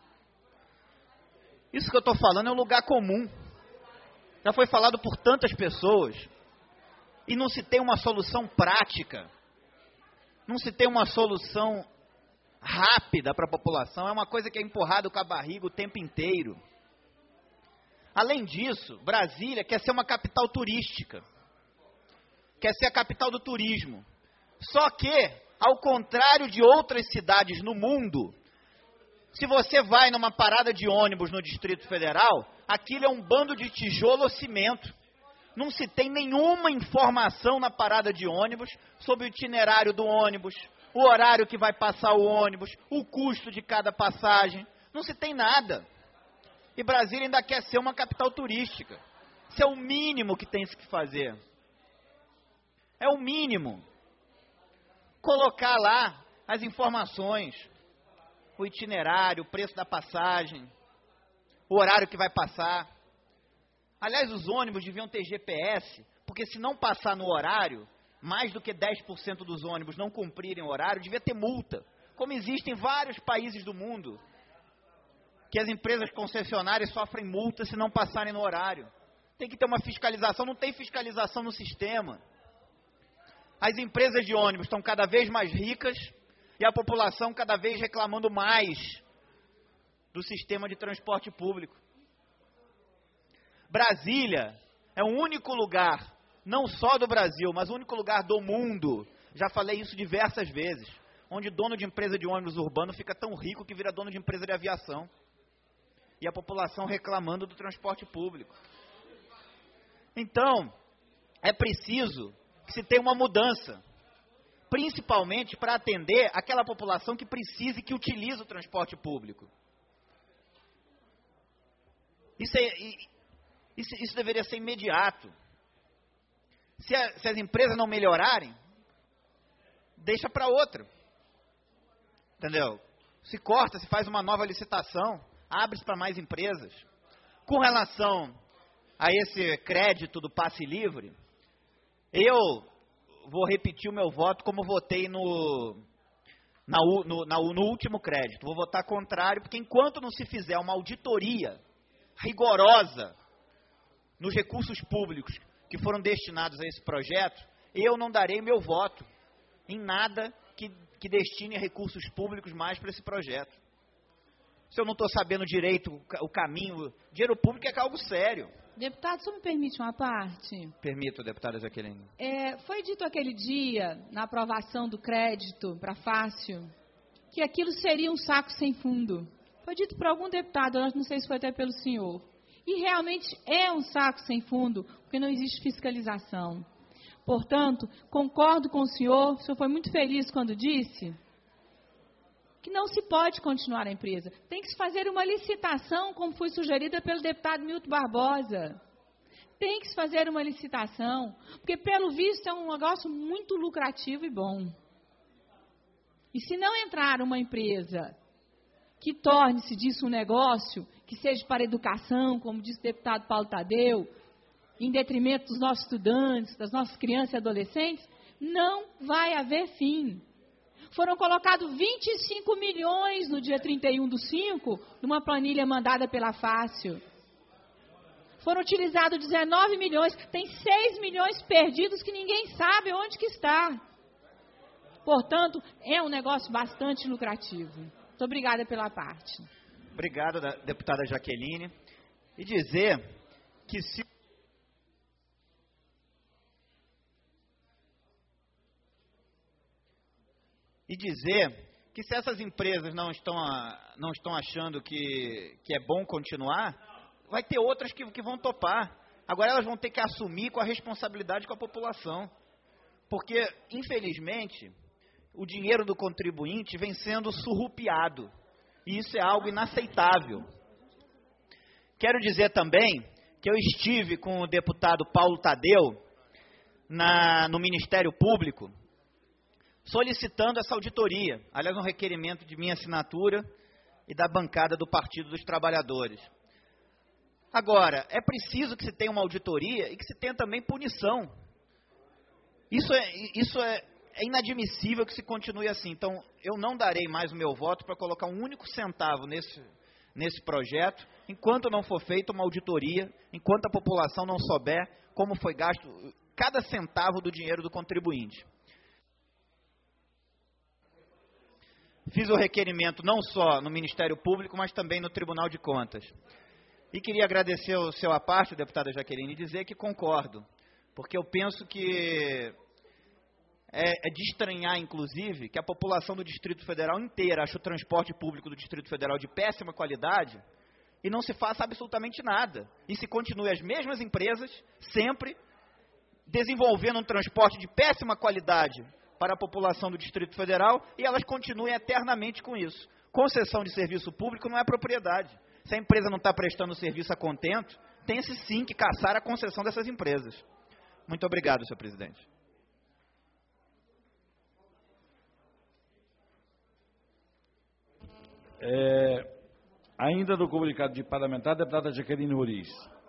S3: Isso que eu estou falando é um lugar comum. Já foi falado por tantas pessoas. E não se tem uma solução prática. Não se tem uma solução rápida para a população. É uma coisa que é empurrada com a barriga o tempo inteiro. Além disso, Brasília quer ser uma capital turística. Quer ser a capital do turismo. Só que, ao contrário de outras cidades no mundo, se você vai numa parada de ônibus no Distrito Federal, aquilo é um bando de tijolo ou cimento. Não se tem nenhuma informação na parada de ônibus sobre o itinerário do ônibus, o horário que vai passar o ônibus, o custo de cada passagem. Não se tem nada. E Brasília ainda quer ser uma capital turística. Isso é o mínimo que tem que fazer. É o mínimo. Colocar lá as informações, o itinerário, o preço da passagem, o horário que vai passar. Aliás, os ônibus deviam ter GPS, porque se não passar no horário, mais do que 10% dos ônibus não cumprirem o horário, devia ter multa. Como existe em vários países do mundo, que as empresas concessionárias sofrem multa se não passarem no horário. Tem que ter uma fiscalização, não tem fiscalização no sistema. As empresas de ônibus estão cada vez mais ricas e a população cada vez reclamando mais do sistema de transporte público. Brasília é o único lugar, não só do Brasil, mas o único lugar do mundo, já falei isso diversas vezes, onde dono de empresa de ônibus urbano fica tão rico que vira dono de empresa de aviação. E a população reclamando do transporte público. Então, é preciso que se tenha uma mudança, principalmente para atender aquela população que precisa e que utiliza o transporte público. Isso deveria ser imediato. Se as empresas não melhorarem, deixa para outra. Entendeu? Se corta, se faz uma nova licitação, abre-se para mais empresas. Com relação a esse crédito do passe livre, eu vou repetir o meu voto como votei no último crédito. Vou votar contrário, porque enquanto não se fizer uma auditoria rigorosa nos recursos públicos que foram destinados a esse projeto, eu não darei meu voto em nada que destine recursos públicos mais para esse projeto. Se eu não estou sabendo direito o caminho, dinheiro público é algo sério.
S2: Deputado, só me permite uma parte?
S3: Permito, deputada Jaqueline.
S2: Foi dito aquele dia, na aprovação do crédito para Fácil, que aquilo seria um saco sem fundo. Foi dito por algum deputado, eu não sei se foi até pelo senhor. E realmente é um saco sem fundo, porque não existe fiscalização. Portanto, concordo com o senhor foi muito feliz quando disse que não se pode continuar a empresa. Tem que se fazer uma licitação, como foi sugerida pelo deputado Milton Barbosa. Tem que se fazer uma licitação, porque, pelo visto, é um negócio muito lucrativo e bom. E se não entrar uma empresa que torne-se disso um negócio, que seja para a educação, como disse o deputado Paulo Tadeu, em detrimento dos nossos estudantes, das nossas crianças e adolescentes, não vai haver fim. Foram colocados 25 milhões no dia 31/5, numa planilha mandada pela Fácil. Foram utilizados 19 milhões, tem 6 milhões perdidos que ninguém sabe onde que está. Portanto, é um negócio bastante lucrativo. Muito obrigada pela parte.
S3: Obrigado, deputada Jaqueline. E dizer que se essas empresas não estão achando que é bom continuar, vai ter outras que vão topar. Agora elas vão ter que assumir com a responsabilidade com a população. Porque, infelizmente, o dinheiro do contribuinte vem sendo surrupiado. E isso é algo inaceitável. Quero dizer também que eu estive com o deputado Paulo Tadeu no Ministério Público, solicitando essa auditoria. Aliás, um requerimento de minha assinatura e da bancada do Partido dos Trabalhadores. Agora, é preciso que se tenha uma auditoria e que se tenha também punição. Isso é inadmissível que se continue assim. Então, eu não darei mais o meu voto para colocar um único centavo nesse projeto, enquanto não for feita uma auditoria, enquanto a população não souber como foi gasto cada centavo do dinheiro do contribuinte. Fiz o requerimento não só no Ministério Público, mas também no Tribunal de Contas. E queria agradecer o seu à parte, deputada Jaqueline, e dizer que concordo, porque eu penso que é de estranhar, inclusive, que a população do Distrito Federal inteira acha o transporte público do Distrito Federal de péssima qualidade e não se faça absolutamente nada. E se continue as mesmas empresas, sempre desenvolvendo um transporte de péssima qualidade para a população do Distrito Federal e elas continuem eternamente com isso. Concessão de serviço público não é propriedade. Se a empresa não está prestando serviço a contento, tem-se sim que caçar a concessão dessas empresas. Muito obrigado, senhor presidente.
S1: Ainda no comunicado de parlamentar, a deputada Jaqueline Roriz.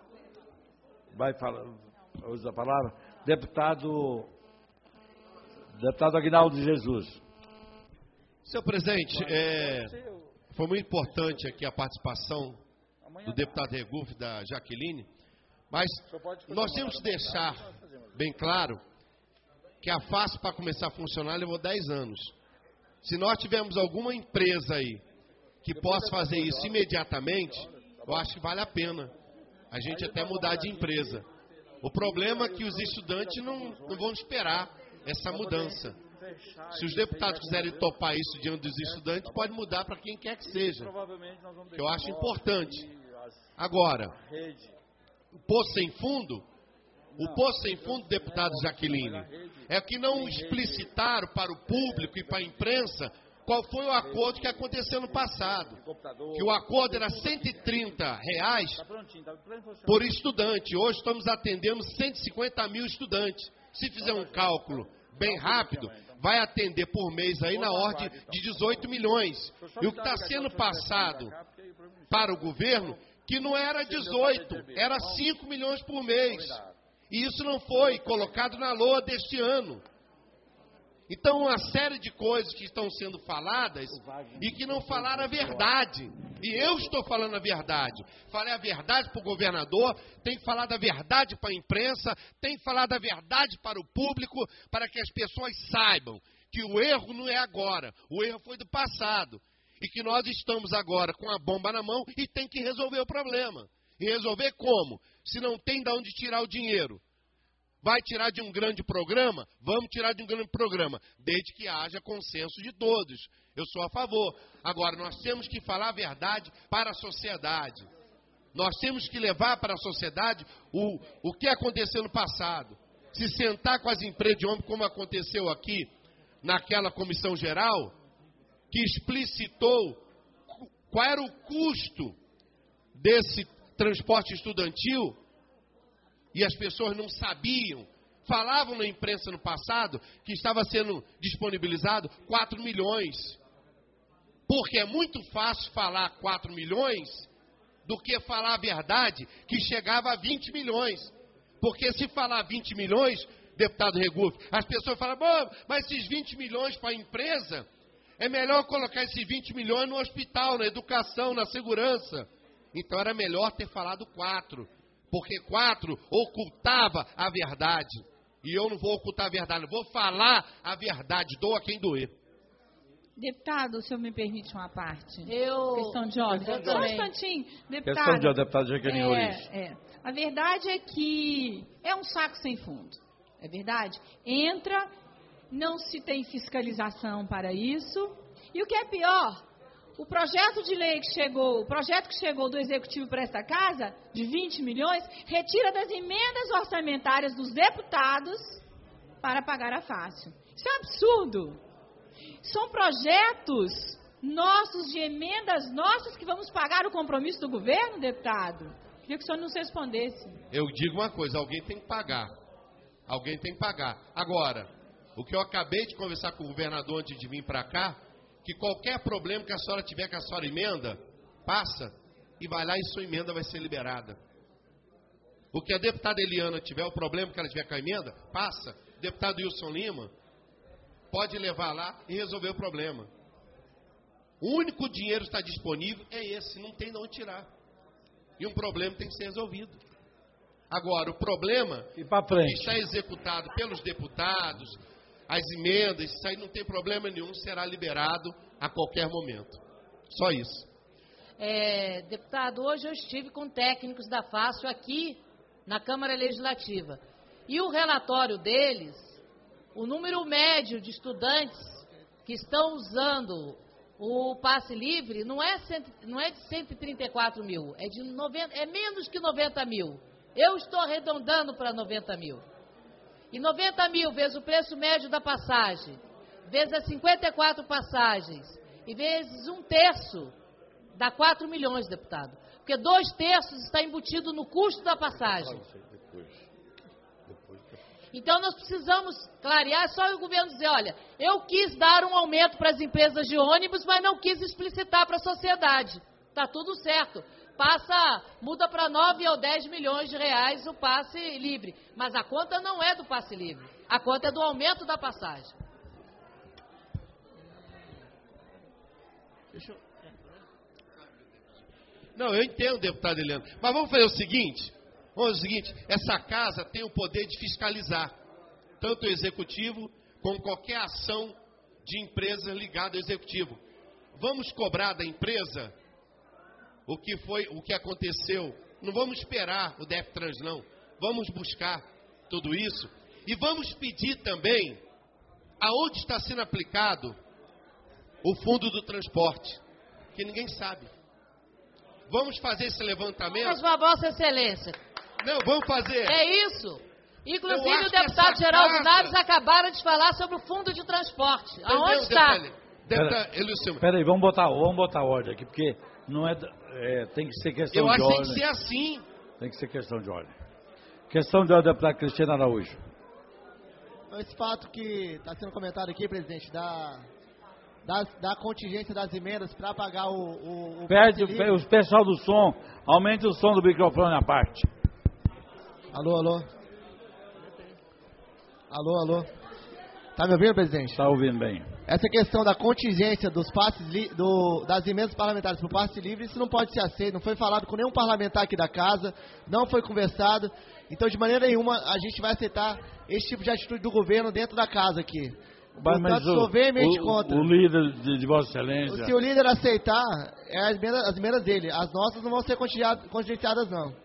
S1: Vai falar, usa a palavra. Deputado Aguinaldo Jesus.
S7: Senhor presidente, foi muito importante aqui a participação do deputado Regufe, da Jaqueline, mas nós temos que deixar bem claro que a FACE, para começar a funcionar, levou 10 anos. Se nós tivermos alguma empresa aí que possa fazer isso imediatamente, eu acho que vale a pena a gente até mudar de empresa. O problema é que os estudantes não vão esperar essa mudança. Se os deputados quiserem topar isso diante dos estudantes, pode mudar para quem quer que seja, que eu acho importante. Agora, o poço sem fundo, deputado Jaqueline, é que não explicitaram para o público e para a imprensa qual foi o acordo que aconteceu no passado. Que o acordo era R$130 por estudante. Hoje estamos atendendo 150 mil estudantes. Se fizer um cálculo bem rápido, vai atender por mês aí na ordem de 18 milhões. E o que está sendo passado para o governo, que não era 18, era 5 milhões por mês. E isso não foi colocado na LOA deste ano. Então, uma série de coisas que estão sendo faladas e que não falaram a verdade. E eu estou falando a verdade. Falei a verdade para o governador, tem que falar da verdade para a imprensa, tem que falar da verdade para o público, para que as pessoas saibam que o erro não é agora, o erro foi do passado. E que nós estamos agora com a bomba na mão e tem que resolver o problema. E resolver como? Se não tem de onde tirar o dinheiro. Vai tirar de um grande programa? Vamos tirar de um grande programa, desde que haja consenso de todos. Eu sou a favor. Agora, nós temos que falar a verdade para a sociedade. Nós temos que levar para a sociedade o que aconteceu no passado. Se sentar com as empresas de ônibus, como aconteceu aqui, naquela comissão geral, que explicitou qual era o custo desse transporte estudantil, e as pessoas não sabiam Falavam na imprensa no passado que estava sendo disponibilizado 4 milhões. Porque é muito fácil falar 4 milhões do que falar a verdade, que chegava a 20 milhões. Porque se falar 20 milhões, deputado Regufe, as pessoas falam, mas esses 20 milhões para a empresa, é melhor colocar esses 20 milhões no hospital, na educação, na segurança. Então era melhor ter falado 4, porque 4 ocultava a verdade. E eu não vou ocultar a verdade, eu vou falar a verdade, doa quem doer.
S2: Deputado, o senhor me permite uma parte?
S4: Questão
S2: de ordem. Só um instantinho. Deputado,
S1: Questão de ordem, deputado Jaqueline Roriz.
S2: A verdade é que é um saco sem fundo. É verdade? Entra, não se tem fiscalização para isso. E o que é pior, o projeto de lei que chegou, o projeto que chegou do Executivo para esta casa, de 20 milhões, retira das emendas orçamentárias dos deputados para pagar a fácil. Isso é um absurdo. São projetos nossos, de emendas nossas, que vamos pagar o compromisso do governo, deputado? Queria que o senhor nos respondesse.
S7: Eu digo uma coisa, alguém tem que pagar. Alguém tem que pagar. Agora, o que eu acabei de conversar com o governador antes de vir para cá, que qualquer problema que a senhora tiver com a sua emenda, passa e vai lá e sua emenda vai ser liberada. O que a deputada Eliana tiver, o problema que ela tiver com a emenda, passa. O deputado Wilson Lima pode levar lá e resolver o problema. O único dinheiro que está disponível é esse, não tem de onde tirar. E um problema tem que ser resolvido. Agora, o problema
S1: que está
S7: executado pelos deputados, as emendas, isso aí não tem problema nenhum, será liberado a qualquer momento. Só isso.
S4: Deputado, hoje eu estive com técnicos da Fácil aqui na Câmara Legislativa. E o relatório deles, o número médio de estudantes que estão usando o passe livre não é de 134 mil, é menos que 90 mil. Eu estou arredondando para 90 mil. E 90 mil vezes o preço médio da passagem, vezes as 54 passagens, e vezes 1/3, dá 4 milhões, deputado. Porque 2/3 está embutido no custo da passagem. Então nós precisamos clarear, só o governo dizer, olha, eu quis dar um aumento para as empresas de ônibus, mas não quis explicitar para a sociedade. Está tudo certo. Muda para 9 ou 10 milhões de reais o passe livre. Mas a conta não é do passe livre. A conta é do aumento da passagem.
S7: Não, eu entendo, deputado Eliana. Mas vamos fazer o seguinte, essa casa tem o poder de fiscalizar, tanto o executivo como qualquer ação de empresa ligada ao executivo. Vamos cobrar da empresa o que aconteceu. Não vamos esperar o DEFTRANS, não. Vamos buscar tudo isso e vamos pedir também aonde está sendo aplicado o fundo do transporte, que ninguém sabe. Vamos fazer esse levantamento.
S4: Mas, Vossa Excelência.
S7: Não, vamos fazer.
S4: É isso. Inclusive o deputado Geraldo Naves acabaram de falar sobre o fundo de transporte. Aonde está?
S1: Peraí, vamos botar ordem aqui, porque não tem que ser questão de ordem.
S7: Eu acho que tem que ser assim.
S1: Tem que ser questão de ordem. Questão de ordem, deputada Cristiana Araújo.
S8: Esse fato que está sendo comentado aqui, presidente, da contingência das emendas para pagar o
S1: Pede o pessoal do som, aumente o som do microfone à parte.
S8: Alô. Tá me ouvindo, presidente?
S1: Está ouvindo bem.
S8: Essa questão da contingência dos passes das emendas parlamentares para o passe livre, isso não pode ser aceito. Não foi falado com nenhum parlamentar aqui da casa, não foi conversado. Então, de maneira nenhuma, a gente vai aceitar esse tipo de atitude do governo dentro da casa aqui.
S1: Mas sou veemente contra. O líder de Vossa Excelência.
S8: Se o líder aceitar, as emendas dele. As nossas não vão ser contingenciadas, não.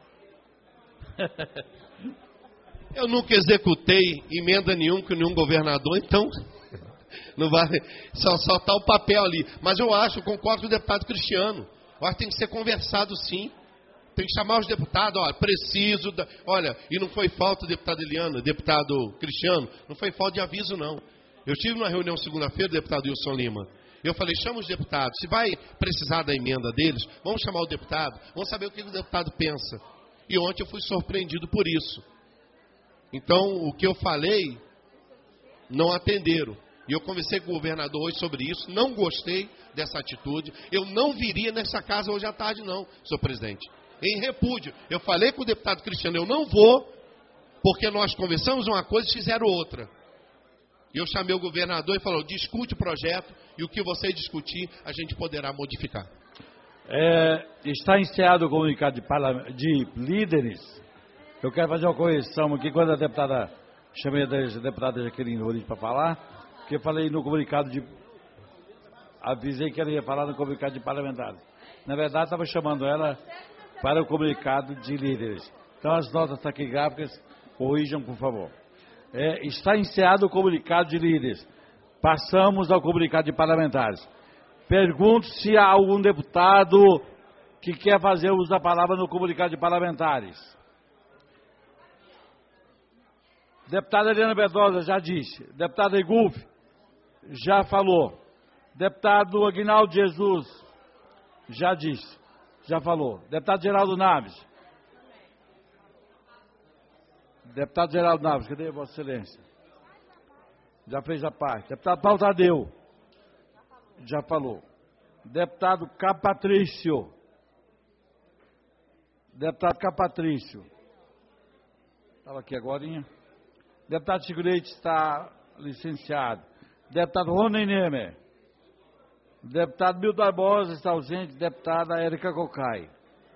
S7: Eu nunca executei emenda nenhuma com nenhum governador, então não vai, só está o papel ali. Mas eu concordo com o deputado Cristiano. Eu acho que tem que ser conversado sim. Tem que chamar os deputados, preciso. Olha, e não foi falta, deputado Eliana, deputado Cristiano, não foi falta de aviso, não. Eu estive numa reunião segunda-feira, deputado Wilson Lima. Eu falei, chama os deputados. Se vai precisar da emenda deles, vamos chamar o deputado, vamos saber o que o deputado pensa. E ontem eu fui surpreendido por isso. Então, o que eu falei, não atenderam. E eu conversei com o governador hoje sobre isso, não gostei dessa atitude. Eu não viria nessa casa hoje à tarde, não, senhor presidente. Em repúdio. Eu falei com o deputado Cristiano, eu não vou, porque nós conversamos uma coisa e fizeram outra. E eu chamei o governador e falou, discute o projeto e o que você discutir, a gente poderá modificar.
S1: Está encerrado o comunicado de líderes. Eu quero fazer uma correção aqui, quando a deputada, chamei a deputada Jaqueline Rodrigues para falar, porque eu falei no comunicado avisei que ela ia falar no comunicado de parlamentares. Na verdade, estava chamando ela para o comunicado de líderes. Então, as notas taquigráficas, corrijam, por favor. Está encerrado o comunicado de líderes. Passamos ao comunicado de parlamentares. Pergunto se há algum deputado que quer fazer uso da palavra no comunicado de parlamentares. Deputada Eliana Pedrosa já disse. Deputada Egulf já falou. Deputado Aguinaldo Jesus já disse. Já falou. Deputado Geraldo Naves. Deputado Geraldo Naves, cadê Vossa Excelência? Já fez a parte. Deputado Paulo Tadeu. Já falou. Deputado Capatrício. Deputado Capatrício. Estava aqui agorinha. Deputado Chico Leite está licenciado. Deputado Rony Nemer. Deputado Milton Barbosa está ausente. Deputada Érica Cocai.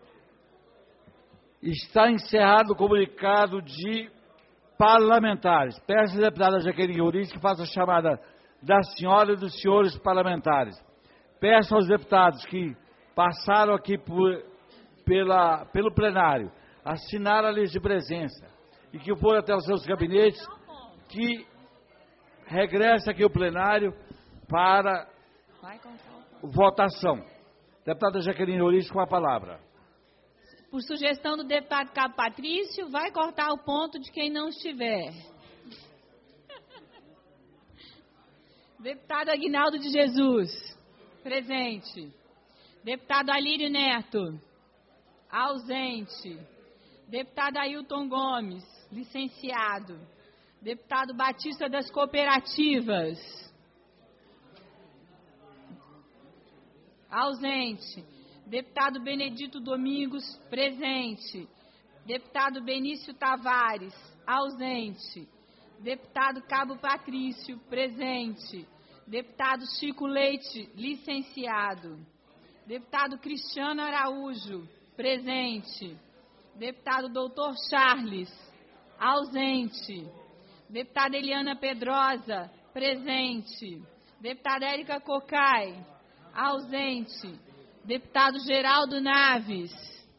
S1: Está encerrado o comunicado de parlamentares. Peço à deputada Jaqueline Rodrigues que faça a chamada da senhora e dos senhores parlamentares. Peço aos deputados que passaram aqui pelo plenário, assinar a lista de presença e que foram até os seus gabinetes, que regresse aqui ao plenário para votação. Deputada Jaqueline Rodrigues com a palavra.
S2: Por sugestão do deputado Cabo Patrício, vai cortar o ponto de quem não estiver. Deputado Aguinaldo de Jesus, presente. Deputado Alírio Neto, ausente. Deputado Ailton Gomes, licenciado. Deputado Batista das Cooperativas, ausente. Deputado Benedito Domingos, presente. Deputado Benício Tavares, ausente. Deputado Cabo Patrício, presente. Deputado Chico Leite, licenciado. Deputado Cristiano Araújo, presente. Deputado Doutor Charles, ausente. Deputada Eliana Pedrosa, presente. Deputada Érica Cocai, ausente. Deputado Geraldo Naves,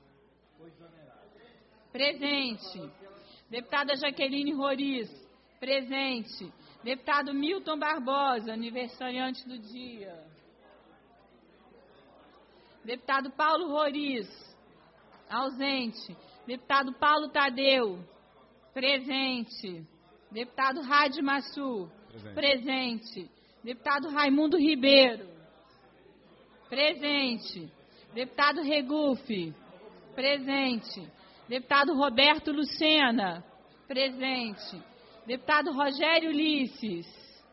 S2: presente. Deputada Jaqueline Rodrigues, presente. Deputado Milton Barbosa, aniversariante do dia. Deputado Paulo Rodrigues, ausente. Deputado Paulo Tadeu, presente. Deputado Rádio Massu, presente. Deputado Raimundo Ribeiro, presente. Deputado Regufe, presente. Deputado Roberto Lucena, presente. Deputado Rogério Ulisses.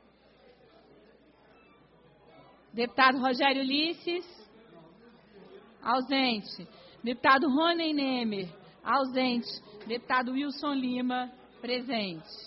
S2: Deputado Rogério Ulisses, ausente. Deputado Rony Nemer, ausente. Deputado Wilson Lima, presente.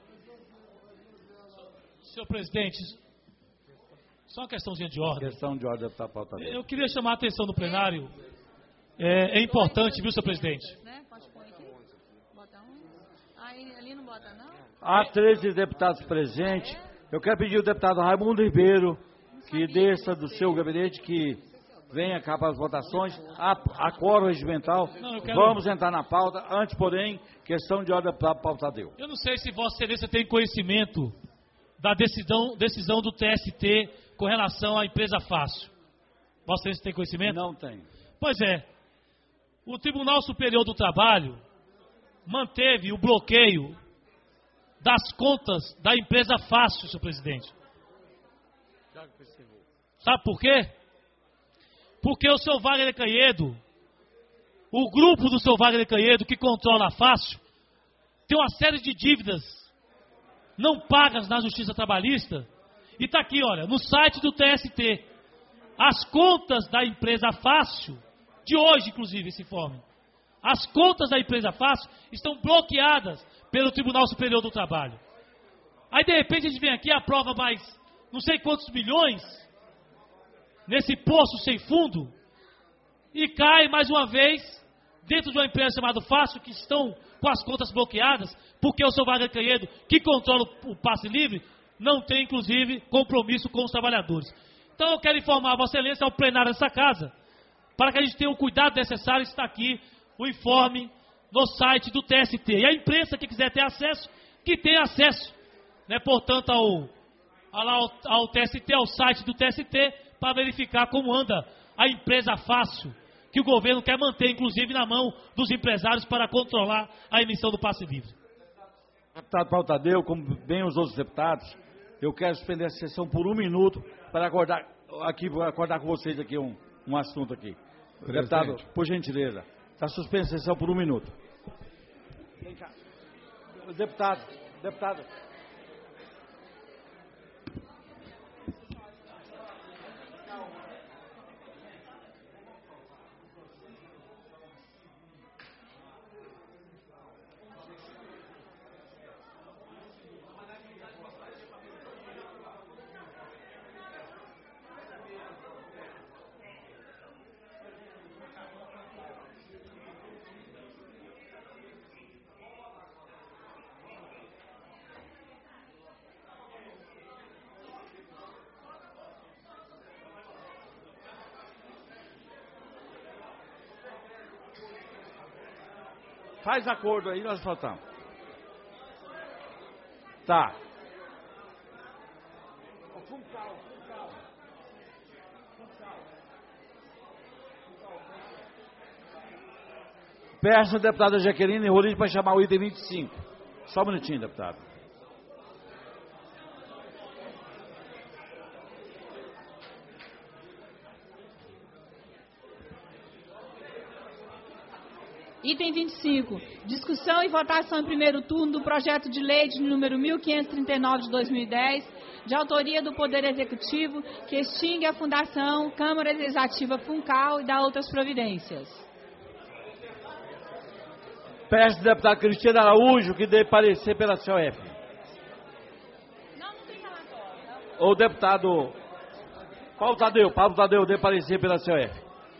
S5: Senhor presidente, só uma questãozinha de ordem.
S1: Questão de ordem, deputado Paulo Tadeu.
S5: Eu queria chamar a atenção do plenário. É importante, viu, senhor presidente?
S2: Pode pôr aqui. Bota um. Aí, ali não bota, não?
S1: Há 13 deputados presentes. Eu quero pedir ao deputado Raimundo Ribeiro que desça do seu gabinete, que venha cá para as votações. A quórum regimental. Vamos entrar na pauta. Antes, porém, questão de ordem, deputado Paulo Tadeu.
S5: Eu não sei se Vossa Excelência tem conhecimento da decisão do TST com relação à empresa Fácil. Vossa Excelência tem conhecimento?
S1: Não tem.
S5: Pois é. O Tribunal Superior do Trabalho manteve o bloqueio das contas da empresa Fácil, senhor presidente. Sabe por quê? Porque o seu Wagner Canhedo, o grupo do seu Wagner Canhedo que controla a Fácil, tem uma série de dívidas não pagas na Justiça Trabalhista. E está aqui, olha, no site do TST. As contas da empresa Fácil, de hoje inclusive esse informe, as contas da empresa Fácil estão bloqueadas pelo Tribunal Superior do Trabalho. Aí de repente a gente vem aqui e aprova mais não sei quantos milhões nesse poço sem fundo e cai mais uma vez dentro de uma empresa chamada Fácil, que estão com as contas bloqueadas, porque o seu Wagner Canhedo, que controla o passe livre, não tem inclusive compromisso com os trabalhadores. Então eu quero informar a Vossa Excelência, ao plenário dessa casa, para que a gente tenha o cuidado necessário. Está aqui o informe no site do TST. E a imprensa que quiser ter acesso, que tenha acesso, né, portanto, ao TST, ao site do TST, para verificar como anda a empresa Fácil, que o governo quer manter, inclusive, na mão dos empresários para controlar a emissão do passe livre.
S1: Deputado Paulo Tadeu, como bem os outros deputados, eu quero suspender a sessão por 1 minuto para acordar com vocês aqui um assunto aqui.
S6: Presidente.
S1: Deputado, por gentileza, está suspensa a sessão por 1 minuto. Vem cá. Deputado. Faz acordo aí, nós faltamos. Tá. Peço a deputada Jaqueline Rodrigues para chamar o item 25. Só um minutinho, deputado.
S2: Item 25. Discussão e votação em primeiro turno do projeto de lei de número 1539 de 2010, de autoria do Poder Executivo, que extingue a Fundação Câmara Legislativa Funcal e dá outras providências.
S1: Peço ao deputado Cristiano Araújo que dê parecer pela COF.
S2: Não tem relatório.
S1: O deputado Paulo Tadeu, dê parecer pela COF.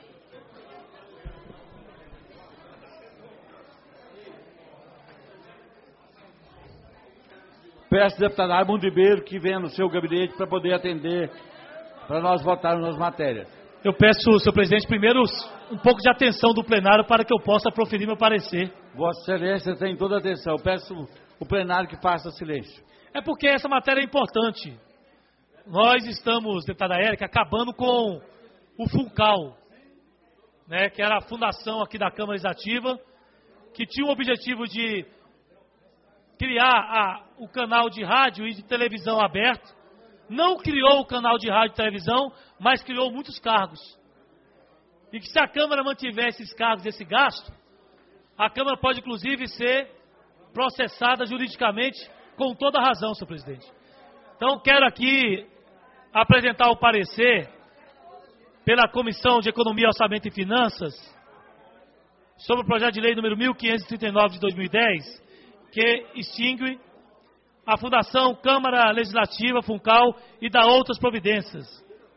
S1: Peço ao deputado Raimundo Ribeiro que venha no seu gabinete para poder atender, para nós votarmos nas matérias.
S5: Eu peço, senhor presidente, primeiro um pouco de atenção do plenário para que eu possa proferir meu parecer.
S1: Vossa Excelência tem toda a atenção. Peço o plenário que faça silêncio.
S5: É porque essa matéria é importante. Nós estamos, deputada Érica, acabando com o Funcal, né, que era a fundação aqui da Câmara Legislativa, que tinha o objetivo de criar o canal de rádio e de televisão aberto. Não criou o canal de rádio e televisão, mas criou muitos cargos. E que se a Câmara mantiver esses cargos, esse gasto, a Câmara pode inclusive ser processada juridicamente com toda razão, senhor presidente. Então quero aqui apresentar o parecer pela Comissão de Economia, Orçamento e Finanças sobre o projeto de lei número 1539 de 2010, que extingue a Fundação Câmara Legislativa Funcal e dá outras providências.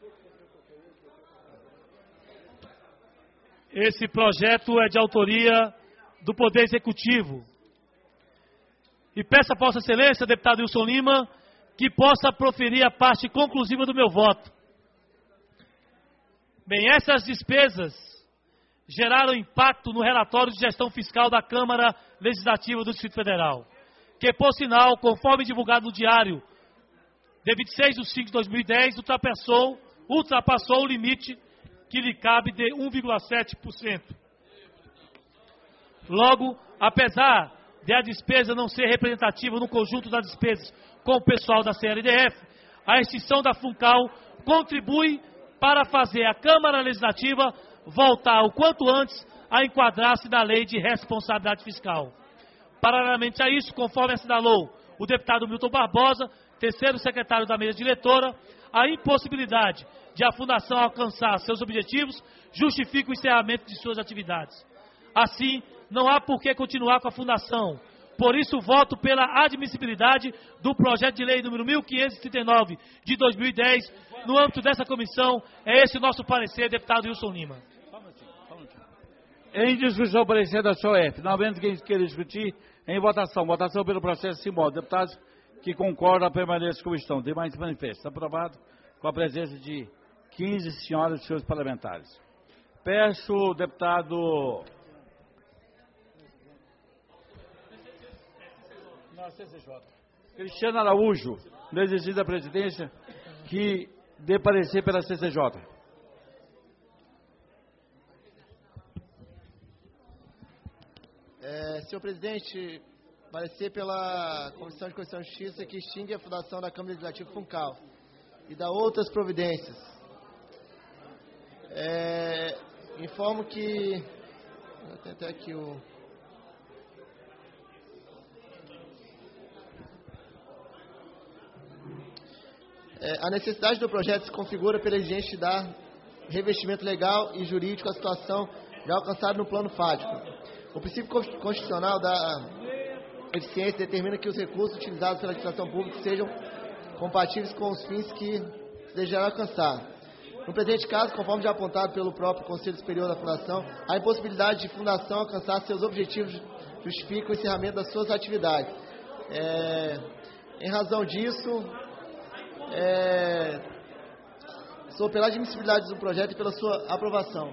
S5: Esse projeto é de autoria do Poder Executivo. E peço a Vossa Excelência, deputado Wilson Lima, que possa proferir a parte conclusiva do meu voto. Bem, essas despesas geraram impacto no relatório de gestão fiscal da Câmara Legislativa do Distrito Federal, que, por sinal, conforme divulgado no diário de 26/5/2010, ultrapassou o limite que lhe cabe de 1,7%. Logo, apesar de a despesa não ser representativa no conjunto das despesas com o pessoal da CLDF, a extinção da Funcal contribui para fazer a Câmara Legislativa voltar o quanto antes a enquadrar-se na lei de responsabilidade fiscal. Paralelamente a isso, conforme assinalou o deputado Milton Barbosa, terceiro secretário da mesa diretora, a impossibilidade de a Fundação alcançar seus objetivos justifica o encerramento de suas atividades. Assim, não há por que continuar com a Fundação. Por isso, voto pela admissibilidade do projeto de lei número 1539 de 2010. No âmbito dessa comissão, é esse o nosso parecer, deputado Wilson Lima.
S1: Em discussão, parecer da SOF. Não havendo quem queira discutir, em votação. Votação pelo processo simbólico. Deputados que concordam permaneçam como estão. Demais manifestos. Aprovado com a presença de 15 senhoras e senhores parlamentares. Peço o deputado... Cristiano Araújo, no exercício da presidência, que dê parecer pela CCJ.
S8: Senhor presidente, parecer pela Comissão de Constituição e Justiça que extingue a fundação da Câmara Legislativa Funcal e dá outras providências. Informo que... Vou tentar aqui o... A necessidade do projeto se configura pela exigência de dar revestimento legal e jurídico à situação já alcançada no plano fático. O princípio constitucional da eficiência determina que os recursos utilizados pela administração pública sejam compatíveis com os fins que se desejará alcançar. No presente caso, conforme já apontado pelo próprio Conselho Superior da Fundação, a impossibilidade de Fundação alcançar seus objetivos justifica o encerramento das suas atividades. Em razão disso... sou pela admissibilidade do projeto e pela sua aprovação.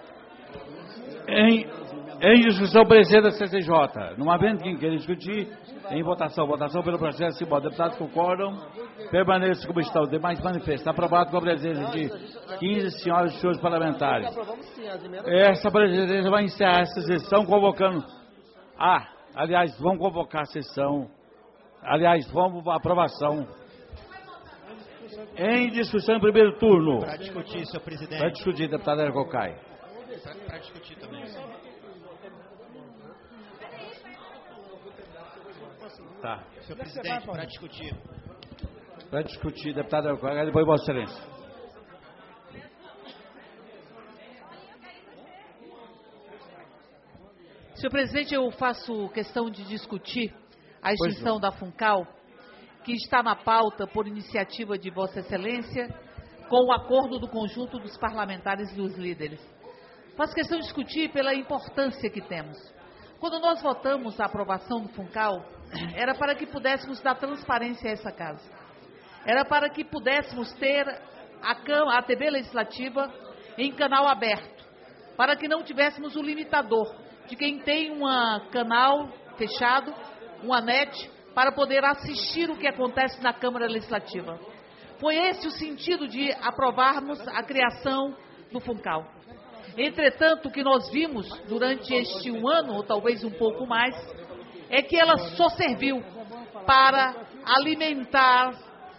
S1: Em discussão, parecer da CCJ. Não havendo quem queira discutir, em votação. Votação pelo processo simbólico. Deputados concordam, permaneçam como estão. Demais manifestos. Aprovado com a presença de 15 senhoras e senhores parlamentares. Essa presidência vai encerrar essa sessão convocando... aliás, vamos convocar a sessão. Aliás, vamos à aprovação. Em discussão em primeiro turno.
S3: Para discutir, senhor presidente.
S1: Para discutir, deputado Ercocai.
S3: Para discutir também.
S1: Tá.
S3: Senhor presidente, para discutir.
S1: Para discutir, deputado Ercocai, depois Vossa Excelência.
S4: Senhor presidente, eu faço questão de discutir a extinção da Funcal, que está na pauta por iniciativa de Vossa Excelência, com o acordo do conjunto dos parlamentares e dos líderes. Faço questão de discutir pela importância que temos. Quando nós votamos a aprovação do Funcal, era para que pudéssemos dar transparência a essa casa. Era para que pudéssemos ter a TV Legislativa em canal aberto, para que não tivéssemos o limitador de quem tem um canal fechado, uma net, para poder assistir o que acontece na Câmara Legislativa. Foi esse o sentido de aprovarmos a criação do Funcal. Entretanto, o que nós vimos durante este um ano, ou talvez um pouco mais, é que ela só serviu para alimentar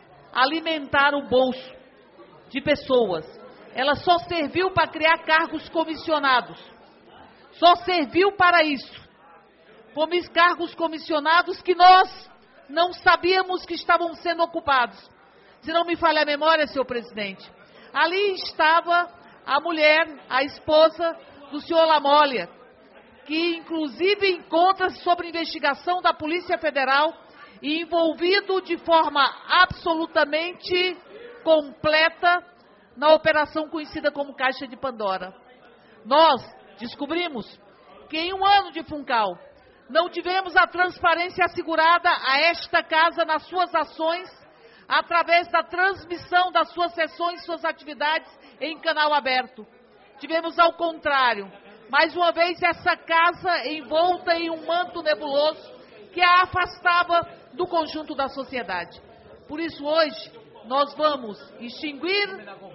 S4: o bolso de pessoas. Ela só serviu para criar cargos comissionados. Só serviu para isso. Cargos comissionados que nós não sabíamos que estavam sendo ocupados. Se não me falha a memória, senhor presidente, ali estava a mulher, a esposa do senhor Lamólia, que inclusive encontra-se sob investigação da Polícia Federal e envolvido de forma absolutamente completa na operação conhecida como Caixa de Pandora. Nós descobrimos que em um ano de Funcal não tivemos a transparência assegurada a esta casa nas suas ações, através da transmissão das suas sessões, suas atividades em canal aberto. Tivemos ao contrário, mais uma vez essa casa envolta em um manto nebuloso que a afastava do conjunto da sociedade. Por isso hoje nós vamos extinguir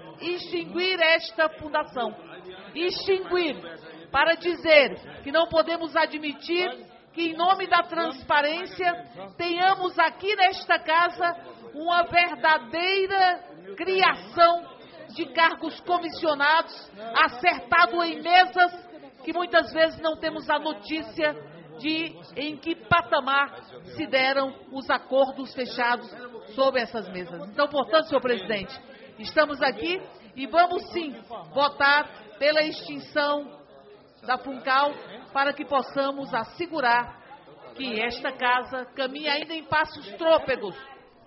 S4: esta fundação. Extinguir, para dizer que não podemos admitir que, em nome da transparência, tenhamos aqui nesta casa uma verdadeira criação de cargos comissionados, acertado em mesas que muitas vezes não temos a notícia de em que patamar se deram os acordos fechados sobre essas mesas. Então, portanto, senhor presidente, estamos aqui e vamos sim votar pela extinção da Funcal para que possamos assegurar que esta casa caminhe ainda em passos trôpegos,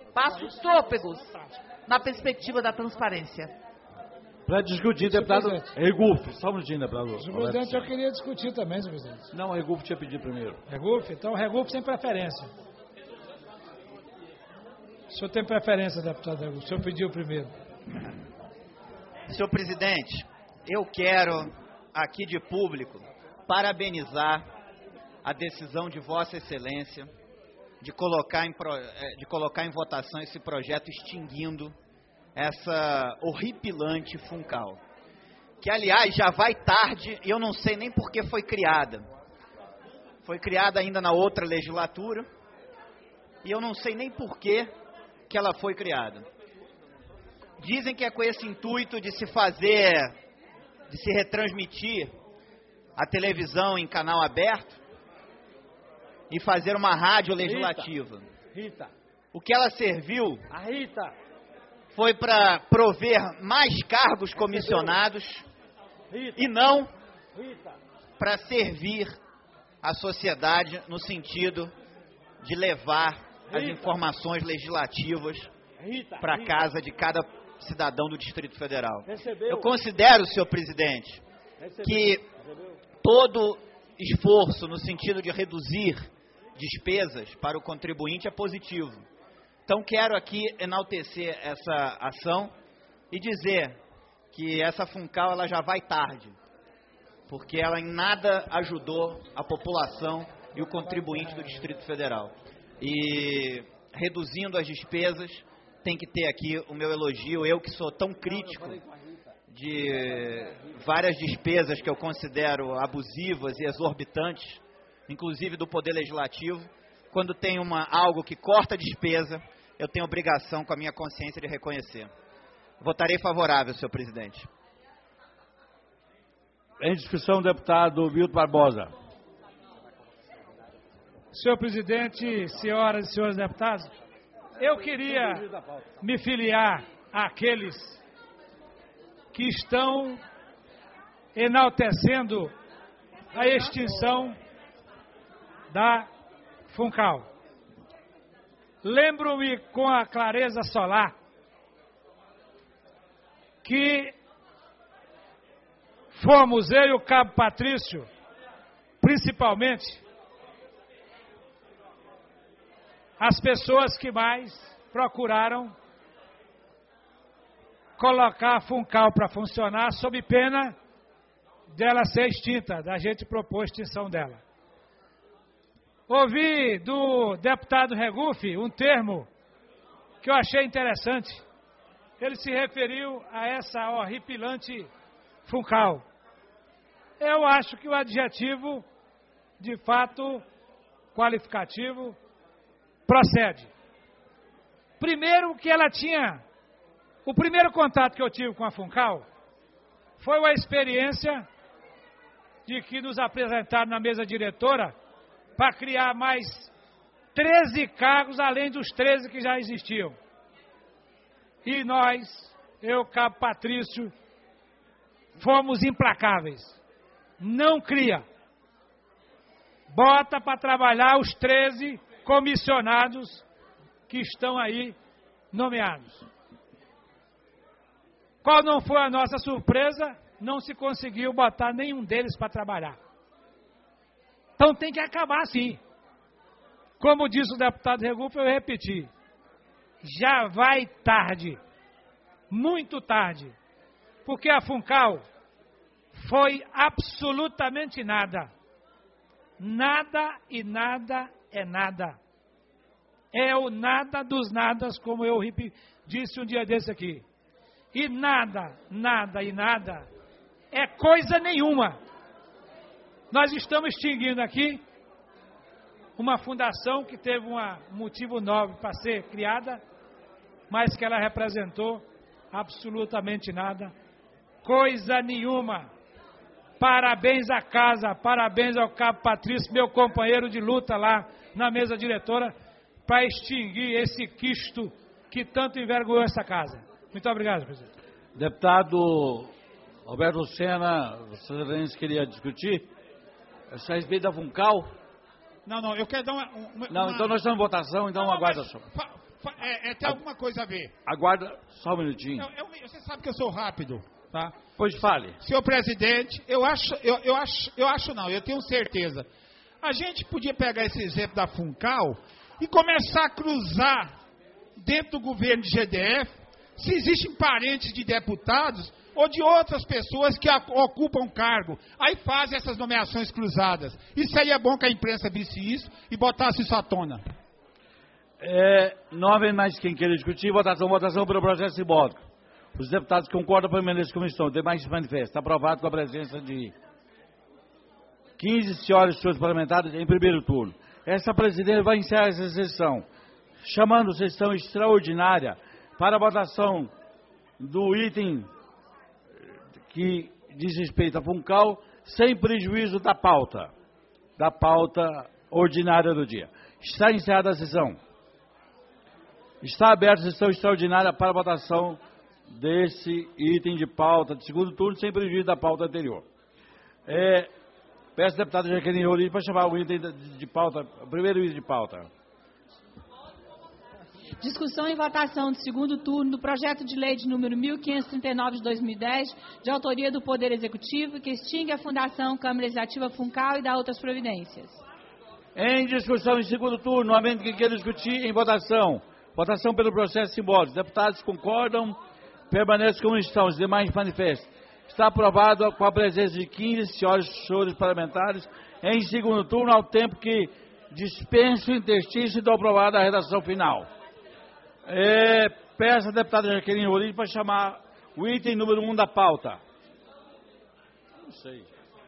S4: na perspectiva da transparência.
S1: Para discutir, deputado Regufe. Só um minutinho, deputado.
S9: Senhor presidente, eu queria discutir também, senhor presidente.
S1: Não, o Regufe tinha pedido primeiro.
S9: Regufe? Então, Regufe sem preferência. O senhor tem preferência, deputado Regufe. O senhor pediu primeiro.
S3: Senhor presidente, eu quero, aqui de público, parabenizar a decisão de Vossa Excelência de colocar em votação esse projeto extinguindo essa horripilante Funcal, que, aliás, já vai tarde e eu não sei nem por que foi criada. Foi criada ainda na outra legislatura e eu não sei nem por que ela foi criada. Dizem que é com esse intuito de se retransmitir a televisão em canal aberto e fazer uma rádio legislativa.
S1: Rita.
S3: O que ela serviu
S1: A Rita.
S3: foi para prover mais cargos comissionados e não para servir a sociedade no sentido de levar as informações legislativas para a casa de cada cidadão do Distrito Federal. Eu considero, senhor presidente, que todo esforço no sentido de reduzir despesas para o contribuinte é positivo. Então quero aqui enaltecer essa ação e dizer que essa Funcal ela já vai tarde, porque ela em nada ajudou a população e o contribuinte do Distrito Federal. E reduzindo as despesas, tem que ter aqui o meu elogio, eu que sou tão crítico de várias despesas que eu considero abusivas e exorbitantes, inclusive do Poder Legislativo. Quando tem algo que corta despesa, eu tenho obrigação com a minha consciência de reconhecer. Votarei favorável, senhor presidente.
S1: Em discussão, deputado Milton Barbosa.
S9: Senhor presidente, senhoras e senhores deputados, eu queria me filiar àqueles que estão enaltecendo a extinção da Funcal. Lembro-me com a clareza solar que fomos eu e o Cabo Patrício, principalmente, as pessoas que mais procuraram colocar a Funcal para funcionar sob pena dela ser extinta, da gente propor a extinção dela. Ouvi do deputado Regufe um termo que eu achei interessante. Ele se referiu a essa horripilante Funcal. Eu acho que o adjetivo, de fato, qualificativo, procede. Primeiro que ela tinha... O primeiro contato que eu tive com a Funcal foi uma experiência de que nos apresentaram na mesa diretora para criar mais 13 cargos, além dos 13 que já existiam. E nós, eu, Cabo Patrício, fomos implacáveis. Não cria. Bota para trabalhar os 13 comissionados que estão aí nomeados. Qual não foi a nossa surpresa? Não se conseguiu botar nenhum deles para trabalhar. Então tem que acabar assim. Como disse o deputado Regufe, eu repeti. Já vai tarde. Muito tarde. Porque a Funcal foi absolutamente nada. Nada e nada é nada. É o nada dos nadas, como eu disse um dia desse aqui. E nada, nada e nada é coisa nenhuma. Nós estamos extinguindo aqui uma fundação que teve um motivo nobre para ser criada, mas que ela representou absolutamente nada, coisa nenhuma. Parabéns à casa, parabéns ao Cabo Patrício, meu companheiro de luta lá na mesa diretora, para extinguir esse quisto que tanto envergonhou essa casa. Muito obrigado, presidente.
S1: Deputado Roberto Lucena, você queria discutir? Essa respeito da Funcal?
S10: Não, eu quero dar uma...
S1: Não, então nós estamos em votação, então aguarda só.
S10: Tem alguma coisa a ver.
S1: Aguarda só um minutinho.
S10: Você sabe que eu sou rápido, tá?
S1: Pois fale.
S10: Senhor presidente, eu tenho certeza. A gente podia pegar esse exemplo da Funcal e começar a cruzar dentro do governo de GDF se existem parentes de deputados ou de outras pessoas que ocupam cargo. Aí fazem essas nomeações cruzadas. Isso aí é bom que a imprensa visse isso e botasse isso à tona.
S1: Não havendo mais quem queira discutir, votação pelo projeto simbólico. Os deputados concordam permanecer como estão. Demais se manifesta. Está aprovado com a presença de 15 senhoras e senhores parlamentares em primeiro turno. Essa presidente vai encerrar essa sessão, chamando sessão extraordinária para a votação do item que diz respeito à Funcal, sem prejuízo da pauta ordinária do dia. Está encerrada a sessão. Está aberta a sessão extraordinária para a votação desse item de pauta de segundo turno, sem prejuízo da pauta anterior. Peço ao deputado Jaqueline Rodrigues para chamar o item de pauta, o primeiro item de pauta.
S2: Discussão e votação de segundo turno do projeto de lei de número 1539 de 2010, de autoria do Poder Executivo, que extingue a Fundação Câmara Legislativa Funcal e dá outras providências.
S1: Em discussão em segundo turno, havendo quem queira discutir, em votação. Votação pelo processo simbólico. Os deputados concordam, permanecem como estão, os demais manifestam. Está aprovado com a presença de 15 senhoras e senhores parlamentares em segundo turno, ao tempo que dispenso o interstício e dou aprovada a redação final. Peço à deputada Jaqueline Rodrigues para chamar o item número 1 da pauta. Não sei.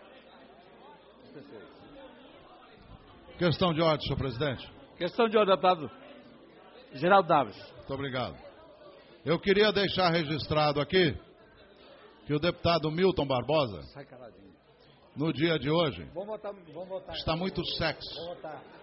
S6: Questão de ordem, senhor presidente.
S1: Questão de ordem, deputado Geraldo Daves.
S6: Muito obrigado. Eu queria deixar registrado aqui que o deputado Milton Barbosa, no dia de hoje, está muito sexo.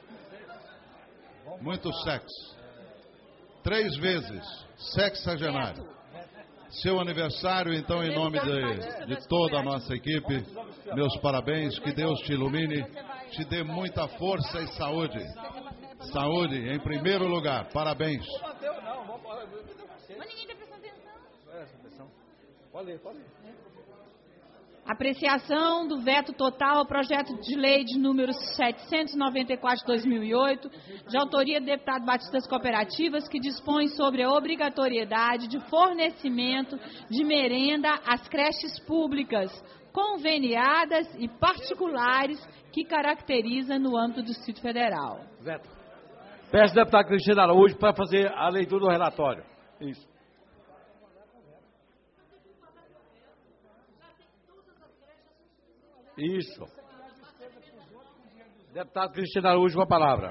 S6: Muito sexo. 3 vezes, sexagenário. Seu aniversário, então, em nome de toda a nossa equipe, meus parabéns, que Deus te ilumine, te dê muita força e saúde. Saúde, em primeiro lugar, parabéns.
S2: Mas ninguém está prestando atenção. Pode ler. Apreciação do veto total ao projeto de lei de número 794 de 2008, de autoria do deputado Batista das Cooperativas, que dispõe sobre a obrigatoriedade de fornecimento de merenda às creches públicas, conveniadas e particulares que caracteriza no âmbito do Distrito Federal.
S1: Veto. Peço ao deputado Cristiano Araújo para fazer a leitura do relatório. Isso. Isso. Deputado Cristiano Araújo com a palavra.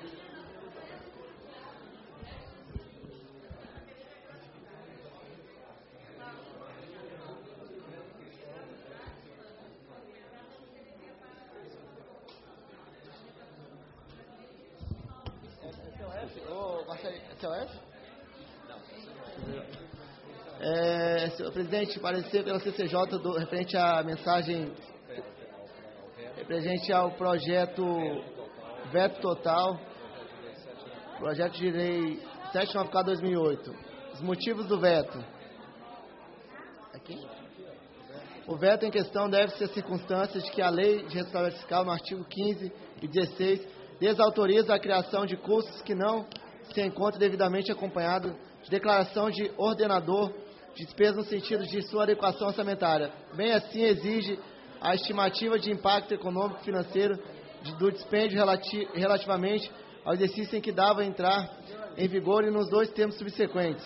S8: Senhor presidente, parecer pela CCJ referente à mensagem referente ao projeto veto total, projeto de lei 794/2008. Os motivos do veto. Aqui. O veto em questão deve-se às circunstâncias de que a lei de responsabilidade fiscal, no artigo 15 e 16, desautoriza a criação de custos que não se encontrem devidamente acompanhado de declaração de ordenador de despesa no sentido de sua adequação orçamentária. Bem assim, exige a estimativa de impacto econômico e financeiro do dispêndio relativamente ao exercício em que dava entrar em vigor e nos 2 termos subsequentes.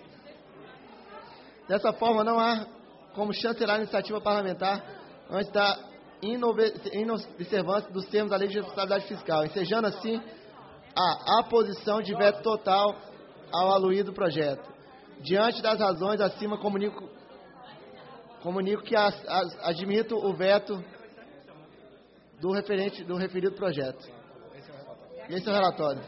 S8: Dessa forma, não há como chancelar a iniciativa parlamentar antes da inobservância dos termos da Lei de Responsabilidade Fiscal, ensejando assim a aposição de veto total ao aluído projeto. Diante das razões acima, comunico Comunico que admito o veto do referido projeto. Esse é o relatório.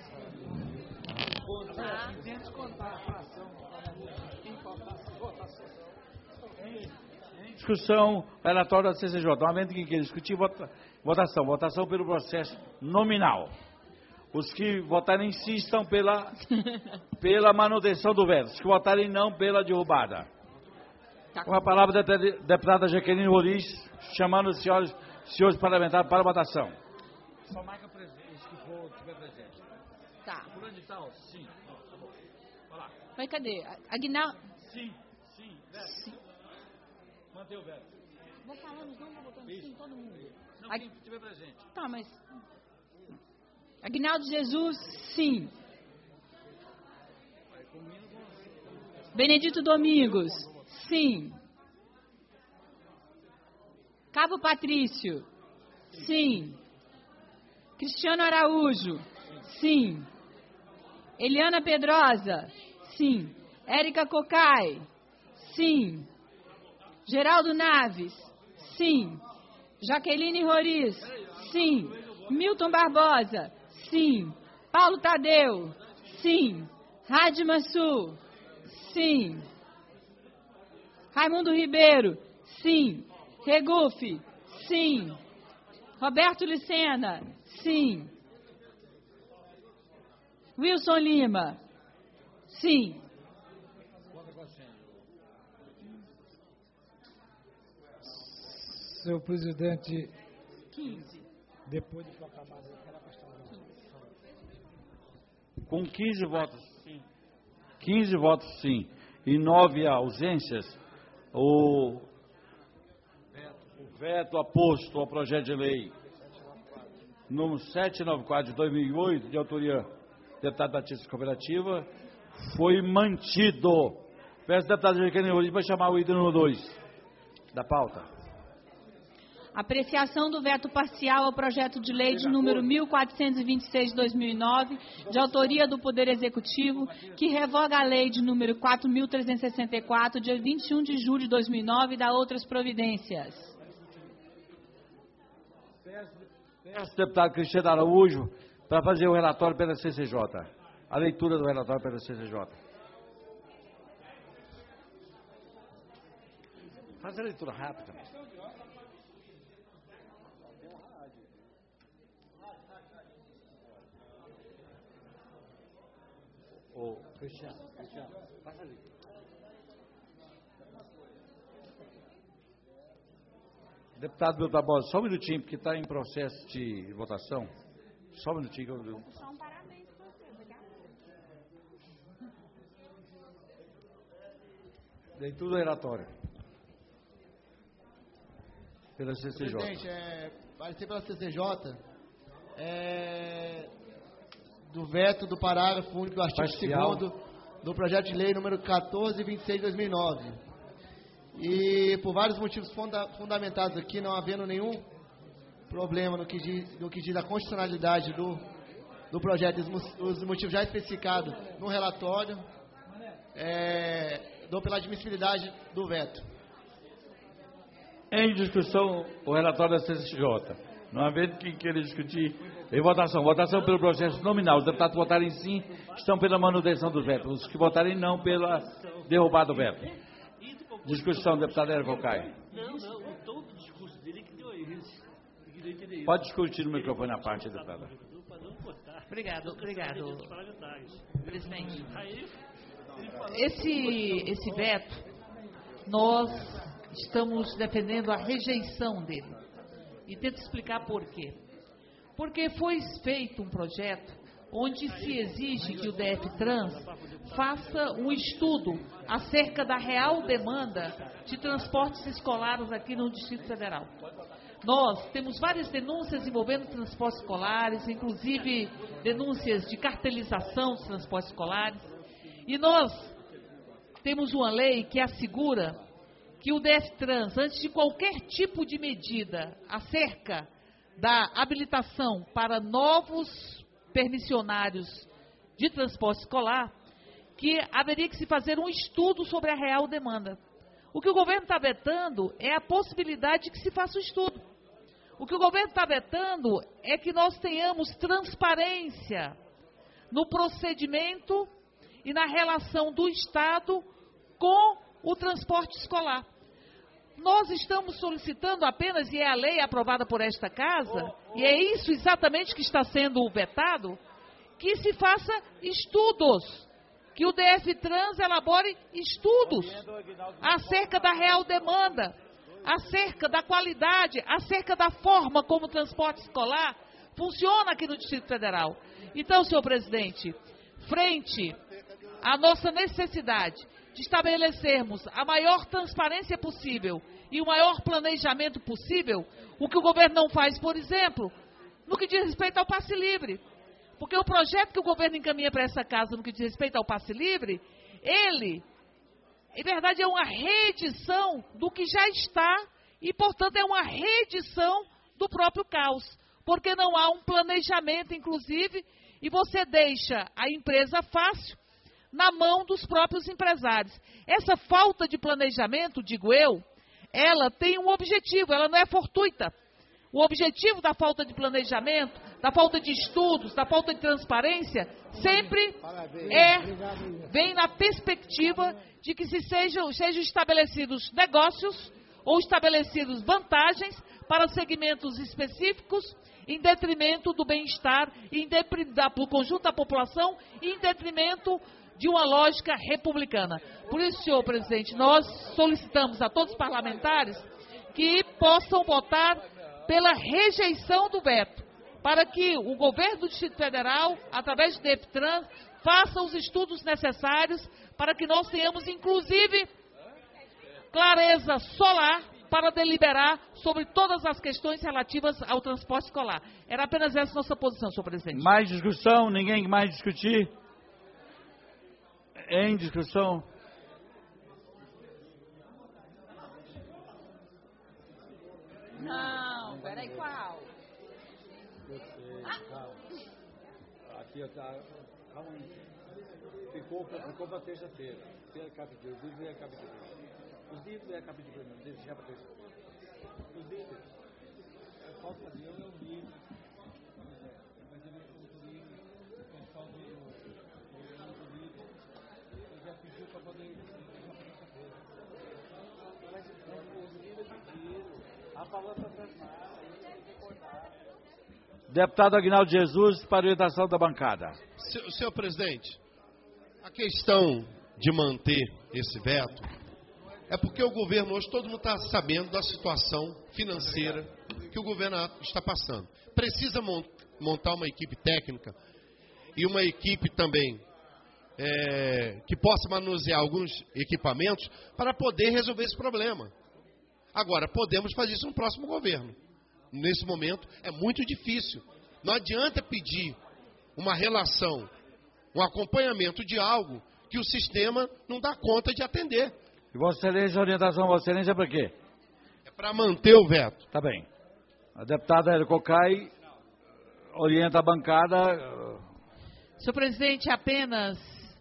S1: Discussão, relatório da CCJ. No momento em que quer discutir, votação. Votação pelo processo nominal. Os que votarem em si estão pela manutenção do veto. Os que votarem não, pela derrubada. Com a palavra, a deputada Jaqueline Roriz, chamando os senhores parlamentares para a votação. Só marca os que for tiver presente.
S2: Tá.
S1: Fulano de tal, sim. Vai lá.
S2: Vai, cadê? Aguinaldo.
S1: Sim, veto.
S2: Sim.
S1: Manter o veto.
S2: Vou falando, não vou votando sim, todo mundo.
S1: Não, quem estiver presente.
S2: Tá, mas... Aguinaldo Jesus, sim. Benedito Domingos, sim. Cabo Patrício, sim. Cristiano Araújo, sim. Eliana Pedrosa, sim. Érica Cocai, sim. Geraldo Naves, sim. Jaqueline Roriz, sim. Milton Barbosa, sim. Paulo Tadeu, sim. Rádio Mansur, sim. Raimundo Ribeiro, sim. Regufe, sim. Roberto Lucena, sim. Wilson Lima, sim.
S9: Senhor presidente,
S2: 15.
S9: depois de proclamado,
S1: com 15 votos sim. 15 votos sim e 9 ausências, o veto aposto ao projeto de lei número 794 de 2008, de autoria do deputado Batista Cooperativa, foi mantido. Peço ao deputado Jaqueline Roriz para chamar o item número 2 da pauta.
S2: Apreciação do veto parcial ao projeto de lei de número 1426 de 2009, de autoria do Poder Executivo, que revoga a lei de número 4.364, de 21 de julho de 2009, e dá outras providências.
S1: Peço ao deputado Cristiano Araújo para fazer o relatório pela CCJ. A leitura do relatório pela CCJ. Faz a leitura rápida. Cristiano, passa ali. Deputado Milton Barbosa, só um minutinho, porque está em processo de votação. Só um minutinho que eu...
S2: Só um parabéns para você, obrigada.
S1: Leitura do relatório. Pela CCJ.
S8: Presidente, parecer pela CCJ, do veto do parágrafo único do artigo 2º do projeto de lei número 1426 de 2009. E por vários motivos fundamentados aqui, não havendo nenhum problema no que diz a constitucionalidade do projeto, os motivos já especificados no relatório, dou pela admissibilidade do veto.
S1: Em discussão, o relatório da CCJ. Não havendo quem queira discutir, em votação. Votação pelo processo nominal. Os deputados que votarem sim estão pela manutenção do veto. Os que votarem não, pela derrubada do veto. Discussão, deputado Érico Cocai.
S5: Não, todo o discurso dele que deu isso.
S1: Pode discutir no microfone a parte, deputada.
S4: Obrigado. Presidente. Esse veto, nós estamos defendendo a rejeição dele. E tento explicar por quê. Porque foi feito um projeto onde se exige que o DF-Trans faça um estudo acerca da real demanda de transportes escolares aqui no Distrito Federal. Nós temos várias denúncias envolvendo transportes escolares, inclusive denúncias de cartelização dos transportes escolares. E nós temos uma lei que assegura que o DF-Trans, antes de qualquer tipo de medida acerca da habilitação para novos permissionários de transporte escolar, que haveria que se fazer um estudo sobre a real demanda. O que o governo está vetando é a possibilidade de que se faça o estudo. O que o governo está vetando é que nós tenhamos transparência no procedimento e na relação do Estado com o transporte escolar. Nós estamos solicitando apenas, e é a lei aprovada por esta Casa, e é isso exatamente que está sendo vetado, que se faça estudos, que o DF-Trans elabore estudos acerca da real demanda, acerca da qualidade, acerca da forma como o transporte escolar funciona aqui no Distrito Federal. Então, senhor presidente, frente à nossa necessidade de estabelecermos a maior transparência possível e o maior planejamento possível, o que o governo não faz, por exemplo, no que diz respeito ao passe livre. Porque o projeto que o governo encaminha para essa Casa no que diz respeito ao passe livre, ele, em verdade, é uma reedição do que já está e, portanto, é uma reedição do próprio caos. Porque não há um planejamento, inclusive, e você deixa a empresa fácil na mão dos próprios empresários. Essa falta de planejamento, digo eu, ela tem um objetivo, ela não é fortuita. O objetivo da falta de planejamento, da falta de estudos, da falta de transparência, sempre vem na perspectiva de que sejam estabelecidos negócios ou estabelecidos vantagens para segmentos específicos em detrimento do bem-estar, do conjunto da população, em detrimento de uma lógica republicana. Por isso, senhor presidente, nós solicitamos a todos os parlamentares que possam votar pela rejeição do veto, para que o governo do Distrito Federal, através do DF-Trans, faça os estudos necessários para que nós tenhamos, inclusive, clareza solar para deliberar sobre todas as questões relativas ao transporte escolar. Era apenas essa nossa posição, senhor presidente.
S1: Mais discussão? Ninguém mais discutir? Em discussão?
S4: Não, peraí, qual?
S1: Aqui, calma aí. Ficou para terça-feira. Os livros é capítulo. Os livros é capítulo. Já para terça-feira. Os livros. Falta fazer um livro. Mas eu não livro. O pessoal do livro. Eu já pediu para poder. Mas os livros pediram. A palavra para transformar. Deputado Aguinaldo Jesus, para orientação da bancada.
S7: Senhor presidente, a questão de manter esse veto é porque o governo hoje, todo mundo está sabendo da situação financeira que o governo está passando. Precisa montar uma equipe técnica e uma equipe também que possa manusear alguns equipamentos para poder resolver esse problema. Agora, podemos fazer isso no próximo governo. Nesse momento é muito difícil. Não adianta pedir uma relação, um acompanhamento de algo que o sistema não dá conta de atender.
S1: E Vossa Excelência, a orientação Vossa Excelência é para quê?
S7: É para manter o veto.
S1: Tá bem. A deputada Hélio Cocai orienta a bancada.
S4: Senhor presidente, apenas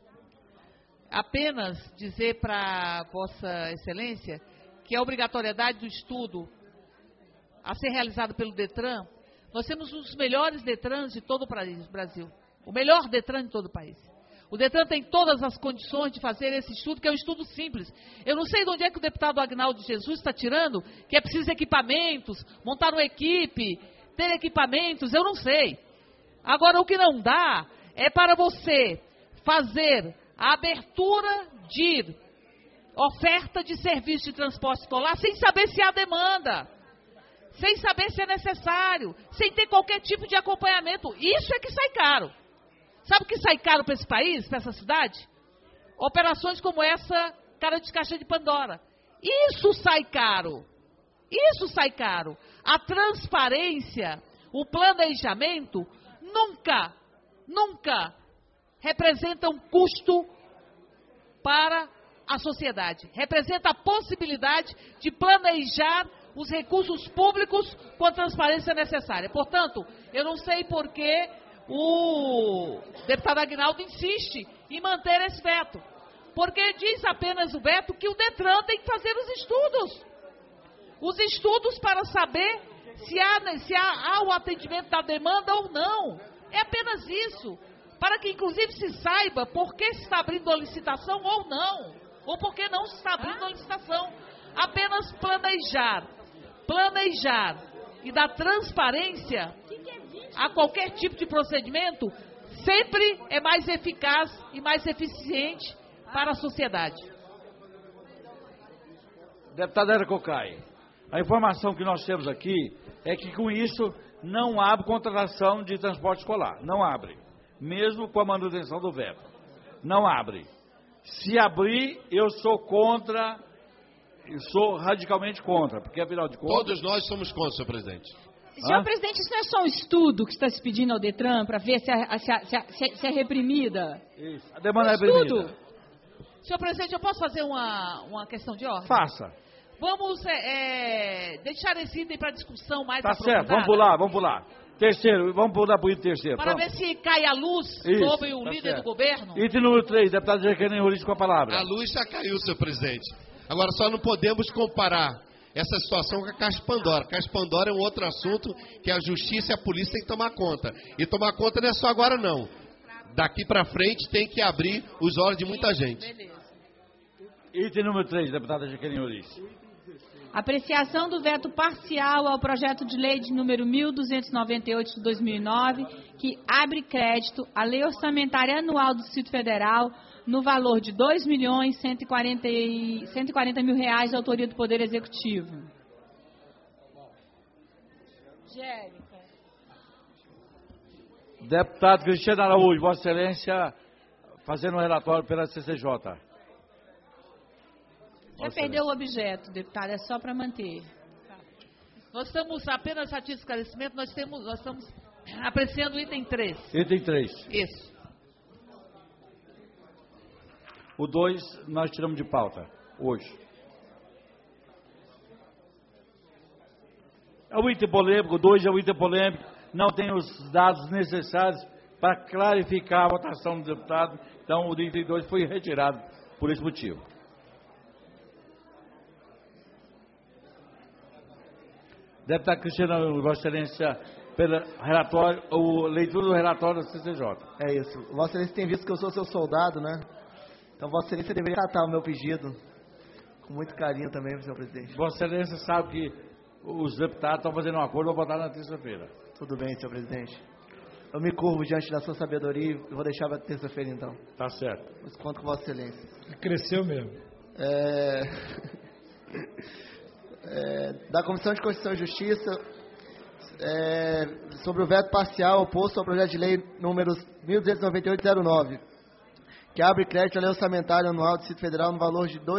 S4: dizer para Vossa Excelência que a obrigatoriedade do estudo a ser realizado pelo DETRAN, nós temos um dos melhores DETRANs de todo o Brasil. O melhor DETRAN de todo o país. O DETRAN tem todas as condições de fazer esse estudo, que é um estudo simples. Eu não sei de onde é que o deputado Aguinaldo Jesus está tirando, que é preciso equipamentos, montar uma equipe, ter equipamentos, eu não sei. Agora, o que não dá é para você fazer a abertura de oferta de serviço de transporte escolar sem saber se há demanda, sem saber se é necessário, sem ter qualquer tipo de acompanhamento. Isso é que sai caro. Sabe o que sai caro para esse país, para essa cidade? Operações como essa, cara de caixa de Pandora. Isso sai caro. Isso sai caro. A transparência, o planejamento, nunca representa um custo para a sociedade. Representa a possibilidade de planejar os recursos públicos com a transparência necessária. Portanto, eu não sei por que o deputado Aguinaldo insiste em manter esse veto. Porque diz apenas o veto que o DETRAN tem que fazer os estudos. Os estudos para saber se há o atendimento da demanda ou não. É apenas isso. Para que, inclusive, se saiba por que se está abrindo a licitação ou não. Ou por que não se está abrindo a licitação. Apenas planejar e dar transparência a qualquer tipo de procedimento sempre é mais eficaz e mais eficiente para a sociedade.
S1: Deputada Érica Cocai, a informação que nós temos aqui é que com isso não abre contratação de transporte escolar, não abre, mesmo com a manutenção do veto, não abre. Se abrir, eu sou contra, eu sou radicalmente contra, porque afinal de contas...
S7: Todos nós somos contra, senhor presidente.
S2: Senhor presidente, isso não é só um estudo que está se pedindo ao DETRAN para ver se é reprimida?
S1: Isso, a demanda é reprimida.
S4: Senhor presidente, eu posso fazer uma questão de ordem?
S1: Faça.
S4: Vamos deixar esse item para discussão mais
S1: Tá
S4: aprofundada.
S1: certo, vamos pular. Terceiro, vamos pular para o item terceiro.
S4: Para ver se cai a luz sobre o líder do governo.
S1: Item número 3, deputado Jaqueline Rodrigues com a palavra.
S7: A luz já caiu, senhor presidente. Agora, só não podemos comparar essa situação com a Caixa Pandora. A Caixa Pandora é um outro assunto que a justiça e a polícia têm que tomar conta. E tomar conta não é só agora, não. Daqui para frente tem que abrir os olhos de muita gente.
S4: Beleza.
S1: Item número 3, deputada Jaqueline Rodrigues.
S2: Apreciação do veto parcial ao projeto de lei de número 1298 de 2009, que abre crédito à lei orçamentária anual do Distrito Federal no valor de R$ 2.140.000 de autoria do Poder Executivo. Angélica.
S1: Deputado Cristiano Araújo, Vossa Excelência, fazendo um relatório pela CCJ.
S2: Já perdeu o objeto, deputado, é só para manter.
S4: Nós estamos, apenas a título de esclarecimento, nós estamos apreciando o item 3.
S1: Item 3.
S4: Isso.
S1: O 2 nós tiramos de pauta, hoje. É um item polêmico, o 2 é um item polêmico, não tem os dados necessários para clarificar a votação do deputado, então o item 2 foi retirado por esse motivo. Deputado Cristiano, Vossa Excelência, pela relatório, leitura do relatório da CCJ.
S8: É isso. Vossa Excelência tem visto que eu sou seu soldado, né? Então Vossa Excelência deveria tratar o meu pedido com muito carinho também, senhor presidente.
S1: Vossa Excelência sabe que os deputados estão fazendo um acordo para votar na terça-feira.
S8: Tudo bem, senhor presidente. Eu me curvo diante da sua sabedoria e vou deixar para terça-feira, então.
S1: Tá certo.
S8: Mas conto com Vossa Excelência.
S9: Cresceu mesmo.
S8: Da Comissão de Constituição e Justiça, sobre o veto parcial oposto ao projeto de lei número 1298/09, que abre crédito à lei orçamentária anual do Distrito Federal no valor de R$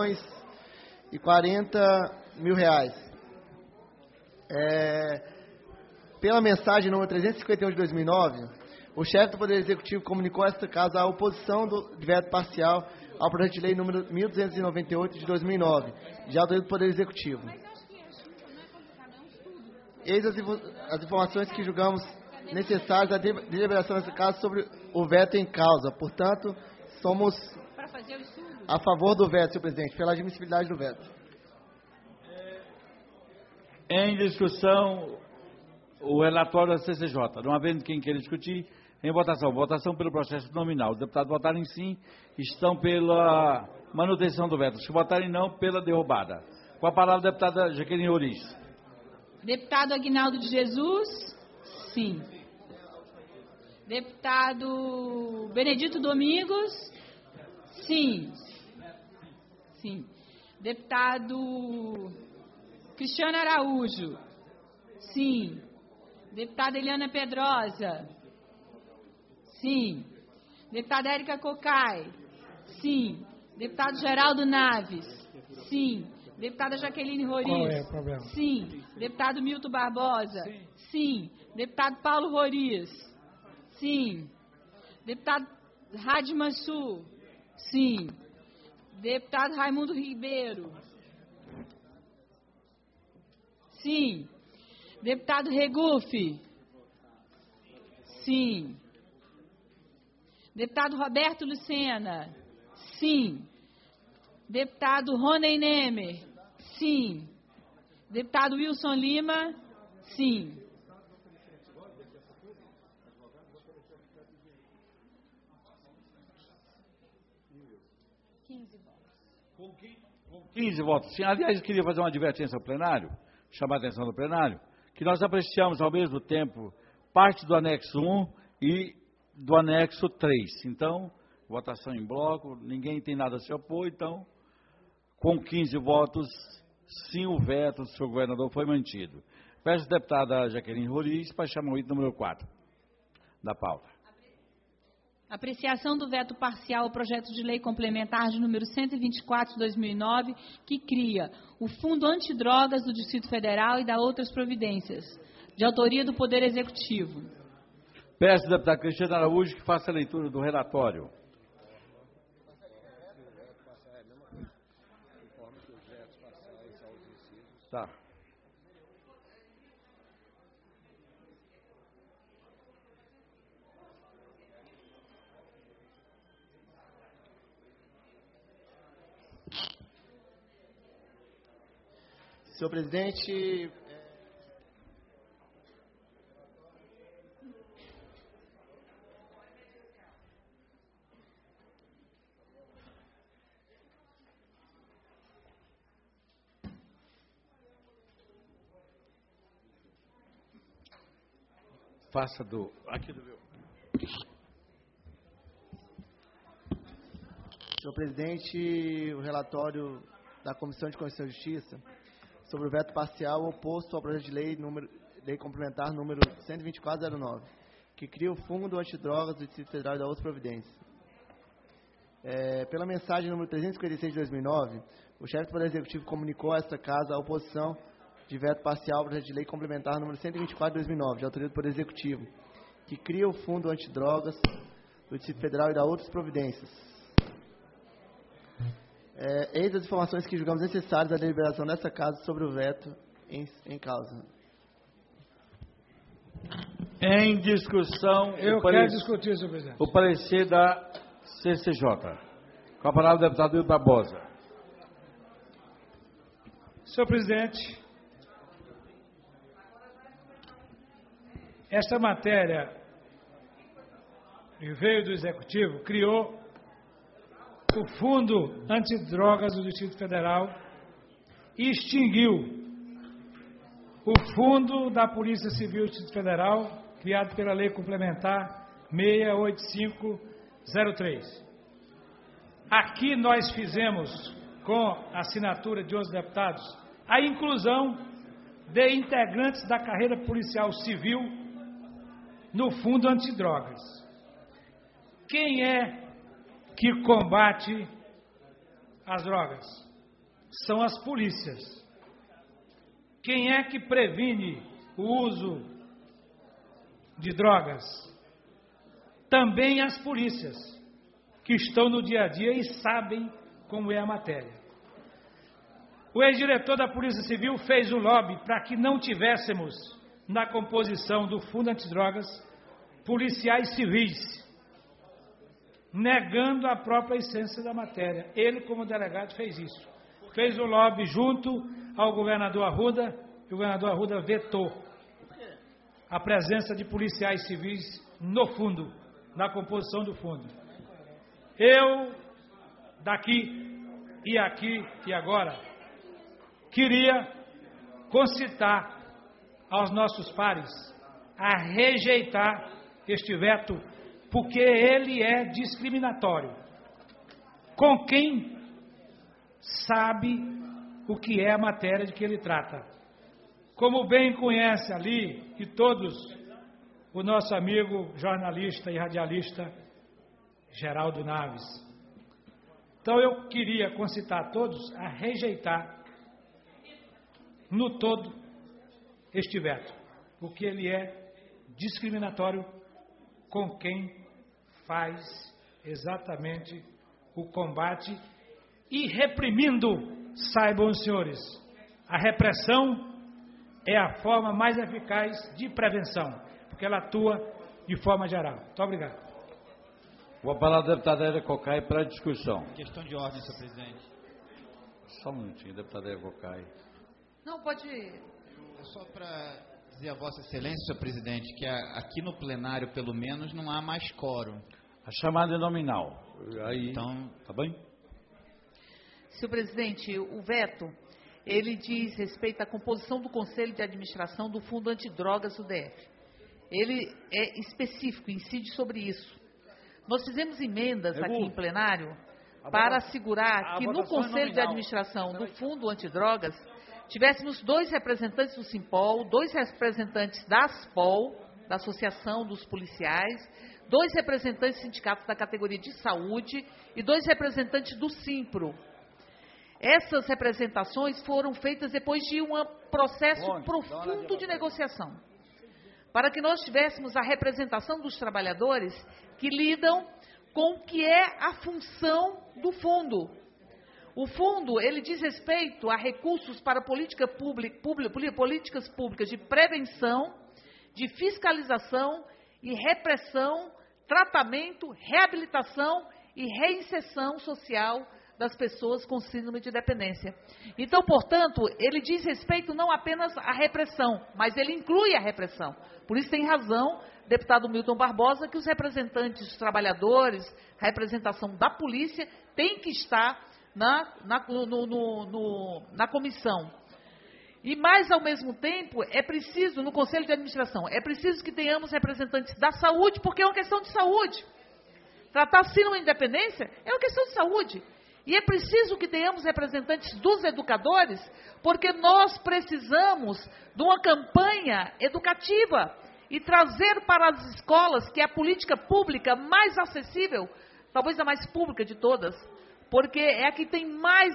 S8: 2.040.000. Pela mensagem número 351 de 2009, o chefe do Poder Executivo comunicou esta caso a oposição do veto parcial ao projeto de lei número 1298 de 2009, de autoria do Poder Executivo. Eis as informações que julgamos necessárias à deliberação desse caso sobre o veto em causa. Portanto, somos a favor do veto, senhor presidente, pela admissibilidade do veto.
S1: Em discussão, o relatório da CCJ. Não havendo quem queira discutir, em votação. Votação pelo processo nominal. Os deputados votarem sim, estão pela manutenção do veto. Se votarem não, pela derrubada. Com a palavra, a deputada Jaqueline Rodrigues.
S2: Deputado Aguinaldo de Jesus, sim. Deputado Benedito Domingos, sim. Sim. Deputado Cristiano Araújo, sim. Deputada Eliana Pedrosa, sim. Deputada Érica Cocai, sim. Deputado Geraldo Naves, sim. Deputada Jaqueline Rodrigues,
S9: qual é o problema?
S2: Sim. Deputado Milton Barbosa, sim. Deputado Paulo Roriz, sim. Deputado Rádio Mansur, sim. Deputado Raimundo Ribeiro, sim. Deputado Regufe, sim. Deputado Roberto Lucena, Sim. Deputado Rony Nemer? Sim. Deputado Wilson Lima? Sim.
S1: Com 15 votos. Sim, aliás, eu queria fazer uma advertência ao plenário, chamar a atenção do plenário, que nós apreciamos ao mesmo tempo parte do anexo 1 e do anexo 3. Então, votação em bloco, ninguém tem nada a se opor, então, com 15 votos, sim, o veto do senhor governador foi mantido. Peço à deputada Jaqueline Roriz para chamar o item número 4 da pauta.
S2: Apreciação do veto parcial ao projeto de lei complementar de número 124 de 2009, que cria o Fundo Antidrogas do Distrito Federal e dá outras providências, de autoria do Poder Executivo.
S1: Peço ao deputado Cristiano Araújo que faça a leitura do relatório. Tá.
S8: Senhor presidente,
S1: Faça do... Aqui do meu.
S8: senhor presidente, o relatório da Comissão de Constituição e Justiça sobre o veto parcial oposto ao projeto de lei complementar número 12409, que cria o Fundo Antidrogas do Distrito Federal e da outras providências. Pela mensagem número 356 de 2009, o chefe do Poder Executivo comunicou a esta Casa a oposição de veto parcial ao projeto de lei complementar número 124 de 2009, de autoria do Poder Executivo, que cria o Fundo Antidrogas do Distrito Federal e da outras providências. Eis as informações que julgamos necessárias à deliberação desta Casa sobre o veto em causa.
S1: Em discussão...
S9: Eu quero discutir, senhor presidente.
S1: O parecer da CCJ. Com a palavra o deputado Will Barbosa.
S9: Senhor presidente, esta matéria que veio do Executivo criou o Fundo Antidrogas do Distrito Federal e extinguiu o Fundo da Polícia Civil do Distrito Federal, criado pela Lei Complementar 68503. Aqui nós fizemos, com a assinatura de 11 deputados, a inclusão de integrantes da carreira policial civil no Fundo Antidrogas. Quem é que combate as drogas? São as polícias. Quem é que previne o uso de drogas? Também as polícias, que estão no dia a dia e sabem como é a matéria. O ex-diretor da Polícia Civil fez um lobby para que não tivéssemos na composição do Fundo Antidrogas policiais civis, negando a própria essência da matéria. Ele, como delegado, fez isso. Fez o lobby junto ao governador Arruda, e o governador Arruda vetou a presença de policiais civis no fundo, na composição do fundo. Eu, daqui e aqui e agora, queria concitar aos nossos pares a rejeitar este veto, porque ele é discriminatório com quem sabe o que é a matéria de que ele trata. Como bem conhece ali, e todos, o nosso amigo jornalista e radialista Geraldo Naves. Então eu queria concitar a todos a rejeitar no todo este veto, porque ele é discriminatório com quem faz exatamente o combate e reprimindo, saibam os senhores, a repressão é a forma mais eficaz de prevenção, porque ela atua de forma geral. Muito obrigado.
S1: Vou falar a deputada Érica Cocai para discussão.
S3: Questão de ordem, senhor presidente.
S1: Só um minutinho, deputada Érica Cocai.
S4: Não, pode...
S3: Só para dizer a Vossa Excelência, senhor presidente, que aqui no plenário, pelo menos, não há mais quórum.
S1: A chamada é nominal. Aí,
S3: então,
S1: tá bem?
S4: Senhor presidente, o veto, ele diz respeito à composição do Conselho de Administração do Fundo Antidrogas do DF. Ele é específico, incide sobre isso. Nós fizemos emendas aqui em plenário para assegurar que no Conselho de Administração do Fundo Antidrogas tivéssemos 2 representantes do Simpol, 2 representantes da ASPOL, da Associação dos Policiais, 2 representantes dos sindicatos da categoria de saúde e 2 representantes do Simpro. Essas representações foram feitas depois de um processo profundo de negociação, para que nós tivéssemos a representação dos trabalhadores que lidam com o que é a função do fundo. O fundo, ele diz respeito a recursos para políticas públicas de prevenção, de fiscalização e repressão, tratamento, reabilitação e reinserção social das pessoas com síndrome de dependência. Então, portanto, ele diz respeito não apenas à repressão, mas ele inclui a repressão. Por isso tem razão, deputado Milton Barbosa, que os representantes dos trabalhadores, a representação da polícia, tem que estar na comissão. E mais, ao mesmo tempo, é preciso, no Conselho de Administração, é preciso que tenhamos representantes da saúde, porque é uma questão de saúde. Tratar síndrome de dependência é uma questão de saúde. E é preciso que tenhamos representantes dos educadores, porque nós precisamos de uma campanha educativa e trazer para as escolas, que é a política pública mais acessível, talvez a mais pública de todas, porque é a que tem mais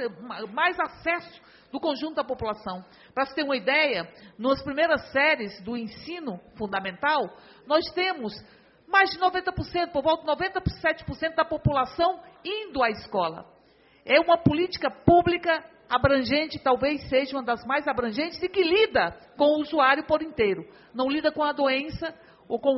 S4: acesso do conjunto da população. Para se ter uma ideia, nas primeiras séries do ensino fundamental, nós temos mais de 90%, por volta de 97% da população indo à escola. É uma política pública abrangente, talvez seja uma das mais abrangentes, e que lida com o usuário por inteiro. Não lida com a doença ou com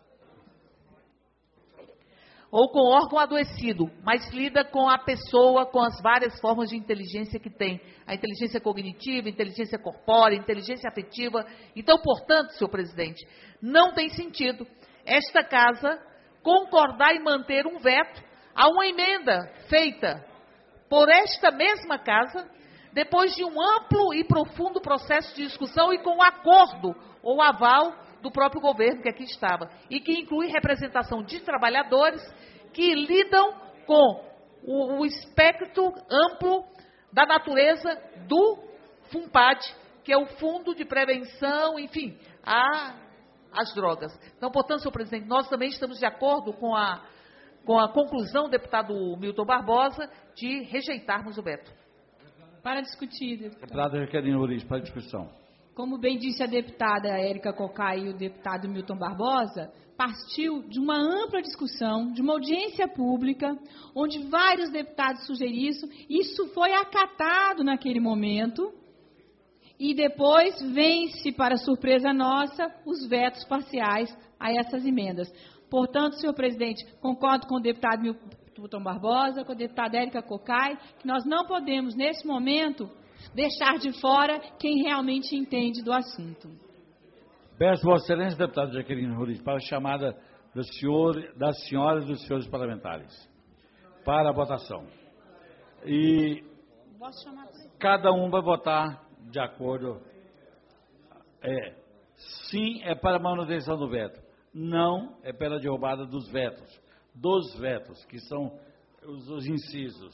S4: o órgão adoecido, mas lida com a pessoa, com as várias formas de inteligência que tem. A inteligência cognitiva, inteligência corpórea, inteligência afetiva. Então, portanto, senhor presidente, não tem sentido esta casa concordar e manter um veto a uma emenda feita por esta mesma casa, depois de um amplo e profundo processo de discussão e com o acordo ou aval do próprio governo que aqui estava, e que inclui representação de trabalhadores que lidam com o espectro amplo da natureza do FUNPAD, que é o Fundo de Prevenção, enfim, às drogas. Então, portanto, senhor presidente, nós também estamos de acordo com a conclusão do deputado Milton Barbosa de rejeitarmos o veto.
S2: Para discutir,
S1: deputada Jaqueline Uriz, para discussão.
S2: Como bem disse a deputada Érica Cocai e o deputado Milton Barbosa, partiu de uma ampla discussão, de uma audiência pública, onde vários deputados sugeriram isso foi acatado naquele momento, e depois vence, para surpresa nossa, os vetos parciais a essas emendas. Portanto, senhor presidente, concordo com o deputado Milton Barbosa, com a deputada Érica Cocai, que nós não podemos, nesse momento, deixar de fora quem realmente entende do assunto.
S1: Peço Vossa Excelência, deputado Jaqueline Uriz, para a chamada das senhoras e dos senhores parlamentares, para a votação. E cada um vai votar de acordo. Sim é para a manutenção do veto. Não é pela derrubada dos vetos, que são os incisos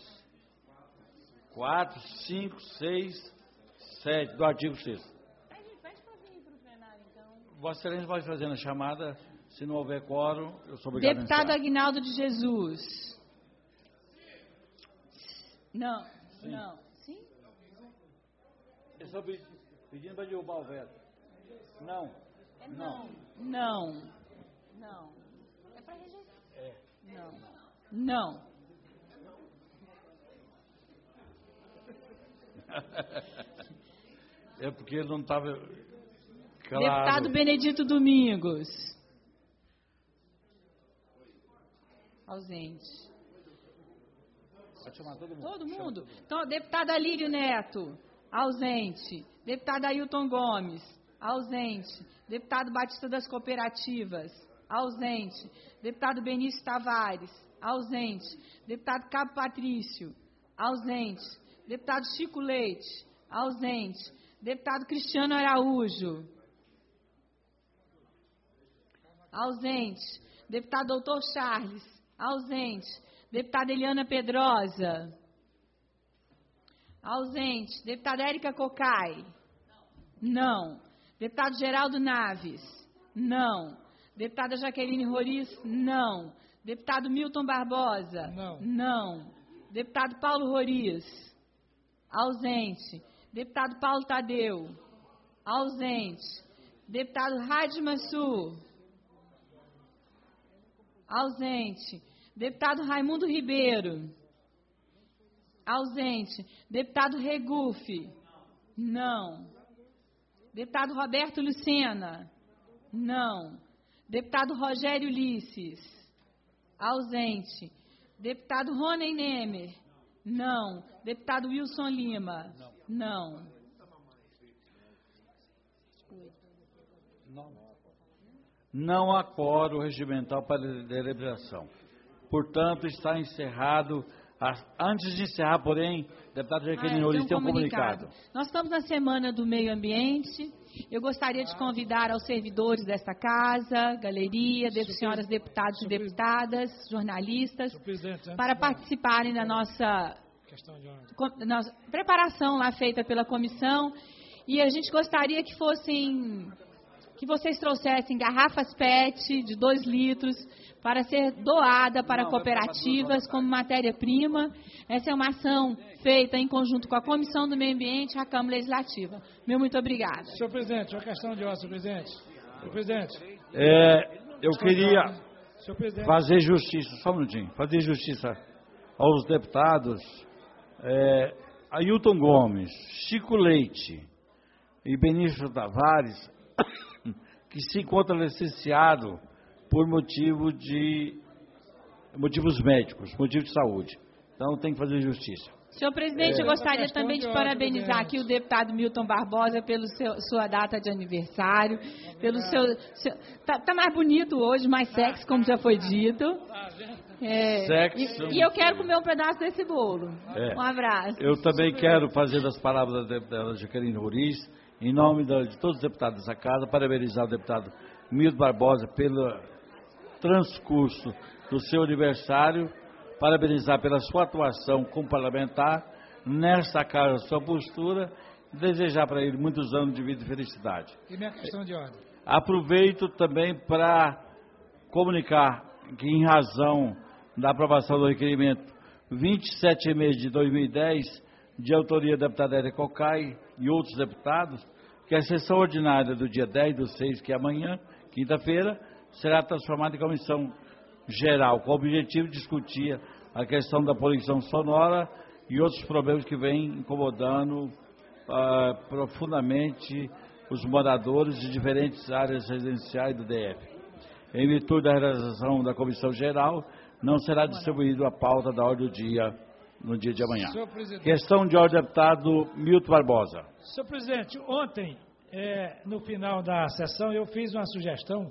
S1: 4, 5, 6, 7 do artigo 6º. Vossa Excelência vai fazendo a chamada, se não houver quórum, eu sou obrigado
S2: deputado
S1: a encerrar.
S2: Aguinaldo de Jesus. Não, sim. Não. Sim?
S1: Eu estou pedindo para derrubar o veto. Não.
S2: Não. Não. Não. É para rejeitar. Não.
S1: É porque ele não estava claro.
S2: Deputado Benedito Domingos. Ausente.
S1: Pode chamar todo mundo.
S2: Todo mundo? Então, deputado Alírio Neto, ausente. Deputado Ailton Gomes, ausente. Deputado Batista das Cooperativas, ausente. Deputado Benício Tavares, ausente. Deputado Cabo Patrício, ausente. Deputado Chico Leite, ausente. Deputado Cristiano Araújo, ausente. Deputado Doutor Charles, ausente. Deputada Eliana Pedrosa, ausente. Deputada Érica Cocai, não. Deputado Geraldo Naves, não. Deputada Jaqueline Roriz, não. Deputado Milton Barbosa, não. Deputado Paulo Roriz, ausente. Deputado Paulo Tadeu, ausente. Deputado Hadi Mansur, ausente. Deputado Raimundo Ribeiro, ausente. Deputado Regufe, não. Deputado Roberto Lucena, não. Deputado Rogério Ulisses, ausente. Deputado Rony Nemer, não. Deputado Wilson Lima, não.
S1: Não há quórum regimental para deliberação. Portanto, está encerrado. Antes de encerrar, porém, deputado Jaqueline Roriz tem um comunicado.
S2: Nós estamos na Semana do Meio Ambiente. Eu gostaria de convidar aos servidores desta casa, galeria, senhoras deputados e deputadas, jornalistas, para participarem da nossa preparação lá feita pela comissão. E a gente gostaria que vocês trouxessem garrafas PET de 2 litros para ser doada para cooperativas como matéria-prima. Essa é uma ação feita em conjunto com a Comissão do Meio Ambiente e a Câmara Legislativa. Meu muito obrigada.
S9: Senhor presidente, uma questão de ordem, senhor presidente. Senhor presidente.
S1: Eu queria fazer justiça, só um minutinho, fazer justiça aos deputados Ailton Gomes, Chico Leite e Benício Tavares, que se encontra licenciado por motivos médicos, motivos de saúde. Então, tem que fazer justiça.
S2: Senhor presidente, eu gostaria também de parabenizar aqui o deputado Milton Barbosa pela sua data de aniversário, pelo tá mais bonito hoje, mais sexy, como já foi dito. E eu quero comer um pedaço desse bolo. Um abraço.
S1: Eu também quero fazer das palavras da deputada Jaqueline Roriz, em nome de todos os deputados dessa casa, parabenizar o deputado Milton Barbosa pelo transcurso do seu aniversário, parabenizar pela sua atuação como parlamentar nesta casa, sua postura, e desejar para ele muitos anos de vida e felicidade.
S9: E minha questão de ordem?
S1: Aproveito também para comunicar que, em razão da aprovação do requerimento 27/6 de 2010, de autoria da deputada Érica Cocai e outros deputados, que a sessão ordinária do dia 10/6, que é amanhã, quinta-feira, será transformada em comissão geral, com o objetivo de discutir a questão da poluição sonora e outros problemas que vêm incomodando profundamente os moradores de diferentes áreas residenciais do DF. Em virtude da realização da comissão geral, não será distribuída a pauta da ordem do dia no dia de amanhã. Questão de ordem, deputado Milton Barbosa.
S9: Senhor presidente, ontem, no final da sessão, eu fiz uma sugestão,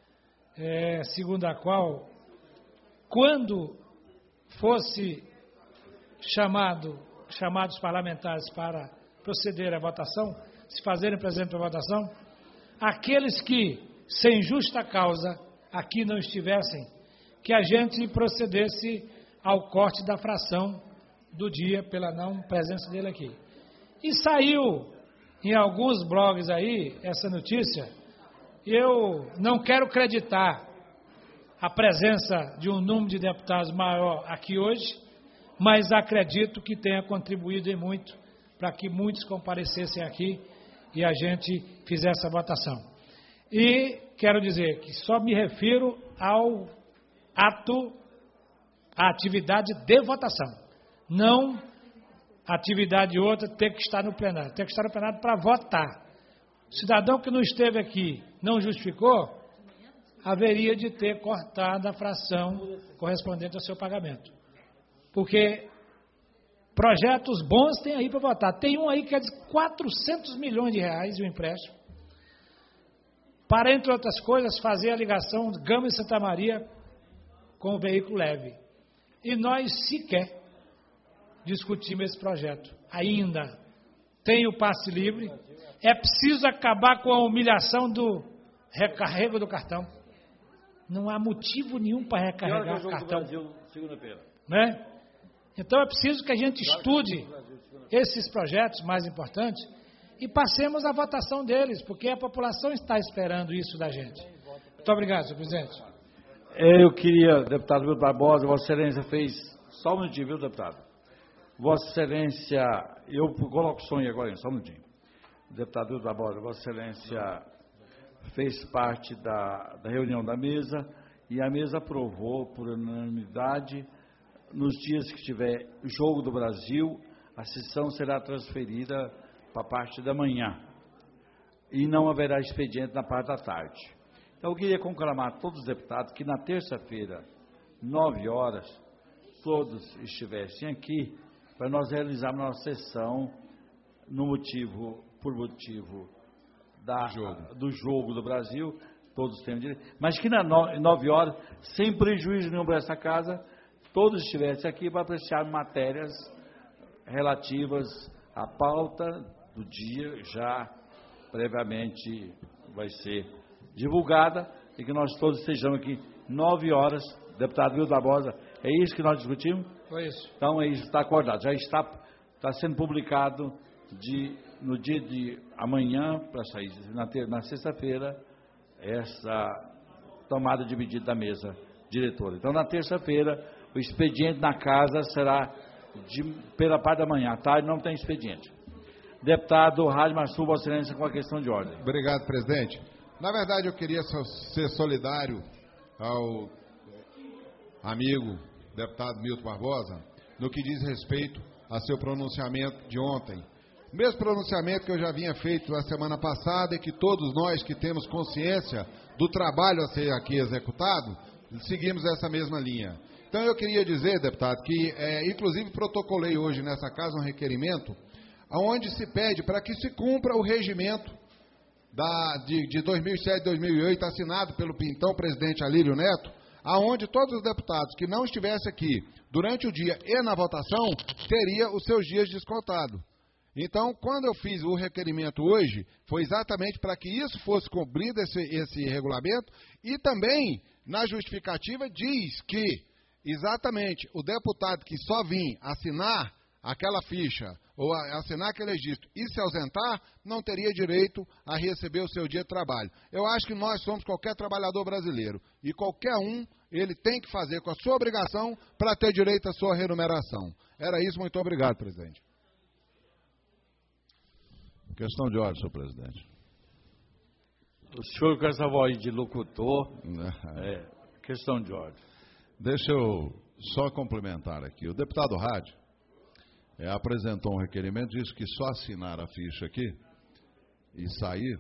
S9: segundo a qual, quando fosse chamados parlamentares para proceder à votação, se fazerem presente à votação, aqueles que, sem justa causa, aqui não estivessem, que a gente procedesse ao corte da fração do dia pela não presença dele aqui. E saiu em alguns blogs aí essa notícia. Eu não quero acreditar a presença de um número de deputados maior aqui hoje, mas acredito que tenha contribuído em muito para que muitos comparecessem aqui e a gente fizesse a votação. E quero dizer que só me refiro ao ato, à atividade de votação, não atividade outra ter que estar no plenário. Tem que estar no plenário para votar. O cidadão que não esteve aqui não justificou, haveria de ter cortado a fração correspondente ao seu pagamento. Porque projetos bons tem aí para votar. Tem um aí que é de 400 milhões de reais, o empréstimo, para, entre outras coisas, fazer a ligação de Gama e Santa Maria com o veículo leve. E nós sequer discutimos esse projeto. Ainda tem o passe livre. É preciso acabar com a humilhação do recarrego do cartão. Não há motivo nenhum para recarregar o cartão. Né? Então é preciso que a gente estude esses projetos mais importantes e passemos a votação deles, porque a população está esperando isso da gente. Muito obrigado, senhor presidente.
S1: Eu queria, deputado Milton Barbosa, Vossa Excelência fez... Só um minutinho, viu, deputado? Vossa Excelência... Eu coloco o som aí agora, só um minutinho. Deputado Milton Barbosa, Vossa Excelência fez parte da reunião da mesa e a mesa aprovou por unanimidade, nos dias que tiver Jogo do Brasil, a sessão será transferida para a parte da manhã e não haverá expediente na parte da tarde. Então, eu queria conclamar todos os deputados que na terça-feira, 9 horas, todos estivessem aqui para nós realizarmos nossa sessão por motivo do Jogo do Brasil, todos têm direito, mas que nas 9 horas, sem prejuízo nenhum para essa casa, todos estivessem aqui para apreciar matérias relativas à pauta do dia, já previamente vai ser divulgada, e que nós todos estejamos aqui 9 horas, deputado Milton Barbosa, é isso que nós discutimos?
S9: Foi isso.
S1: Então, é isso, está acordado, já está sendo publicado no dia de amanhã, para sair na sexta-feira, essa tomada de medida da mesa diretora. Então, na terça-feira, o expediente na casa será pela parte da manhã. À tarde não tem expediente. Deputado Rádio Marçul, Vossa Excelência, com a questão de ordem.
S11: Obrigado, presidente. Na verdade, eu queria ser solidário ao amigo deputado Milton Barbosa no que diz respeito a seu pronunciamento de ontem. O mesmo pronunciamento que eu já havia feito na semana passada e que todos nós que temos consciência do trabalho a ser aqui executado, seguimos essa mesma linha. Então eu queria dizer, deputado, que inclusive protocolei hoje nessa casa um requerimento onde se pede para que se cumpra o regimento de 2007-2008, assinado pelo então presidente Alírio Neto, aonde todos os deputados que não estivessem aqui durante o dia e na votação, teria os seus dias descontados. Então, quando eu fiz o requerimento hoje, foi exatamente para que isso fosse cumprido, esse regulamento, e também, na justificativa, diz que, exatamente, o deputado que só vir assinar aquela ficha, ou assinar aquele registro e se ausentar, não teria direito a receber o seu dia de trabalho. Eu acho que nós somos qualquer trabalhador brasileiro, e qualquer um, ele tem que fazer com a sua obrigação para ter direito à sua remuneração. Era isso, muito obrigado, presidente.
S6: Questão de ordem, senhor presidente.
S1: O senhor com essa voz de locutor, questão de ordem.
S6: Deixa eu só complementar aqui. O deputado Rádio apresentou um requerimento, disse que só assinar a ficha aqui e sair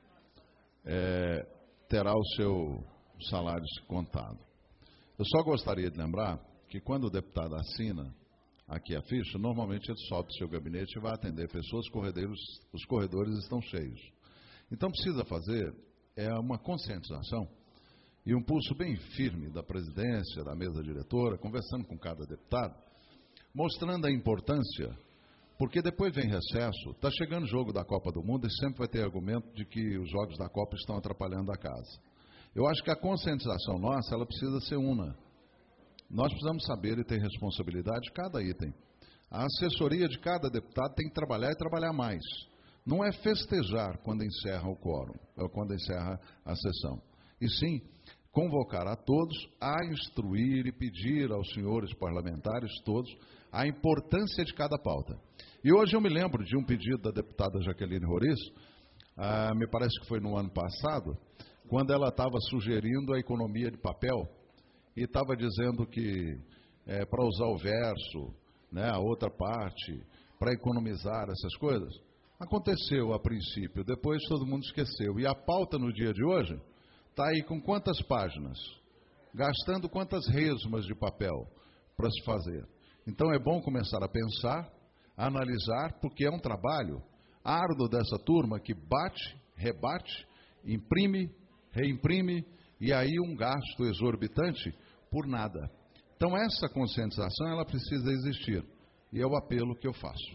S6: terá o seu salário contado. Eu só gostaria de lembrar que quando o deputado assina aqui a ficha, normalmente ele sobe para o seu gabinete e vai atender pessoas, os corredores estão cheios. Então precisa fazer uma conscientização e um pulso bem firme da presidência, da mesa diretora, conversando com cada deputado, mostrando a importância, porque depois vem recesso, está chegando o jogo da Copa do Mundo e sempre vai ter argumento de que os jogos da Copa estão atrapalhando a casa. Eu acho que a conscientização nossa, ela precisa ser una. Nós precisamos saber e ter responsabilidade de cada item. A assessoria de cada deputado tem que trabalhar e trabalhar mais. Não é festejar quando encerra o quórum, ou quando encerra a sessão. E sim, convocar a todos a instruir e pedir aos senhores parlamentares todos a importância de cada pauta. E hoje eu me lembro de um pedido da deputada Jaqueline Roriz, me parece que foi no ano passado, quando ela estava sugerindo a economia de papel, e estava dizendo que para usar o verso, né, a outra parte, para economizar essas coisas. Aconteceu a princípio, depois todo mundo esqueceu. E a pauta no dia de hoje Está aí com quantas páginas? Gastando quantas resmas de papel para se fazer? Então é bom começar a pensar, a analisar, porque é um trabalho árduo dessa turma que bate, rebate, imprime, reimprime, e aí um gasto exorbitante por nada. Então essa conscientização ela precisa existir, e é o apelo que eu faço.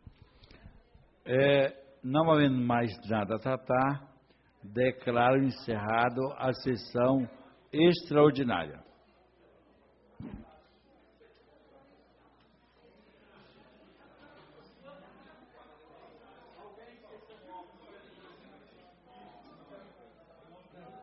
S1: Não havendo mais nada a tratar, declaro encerrado a sessão extraordinária.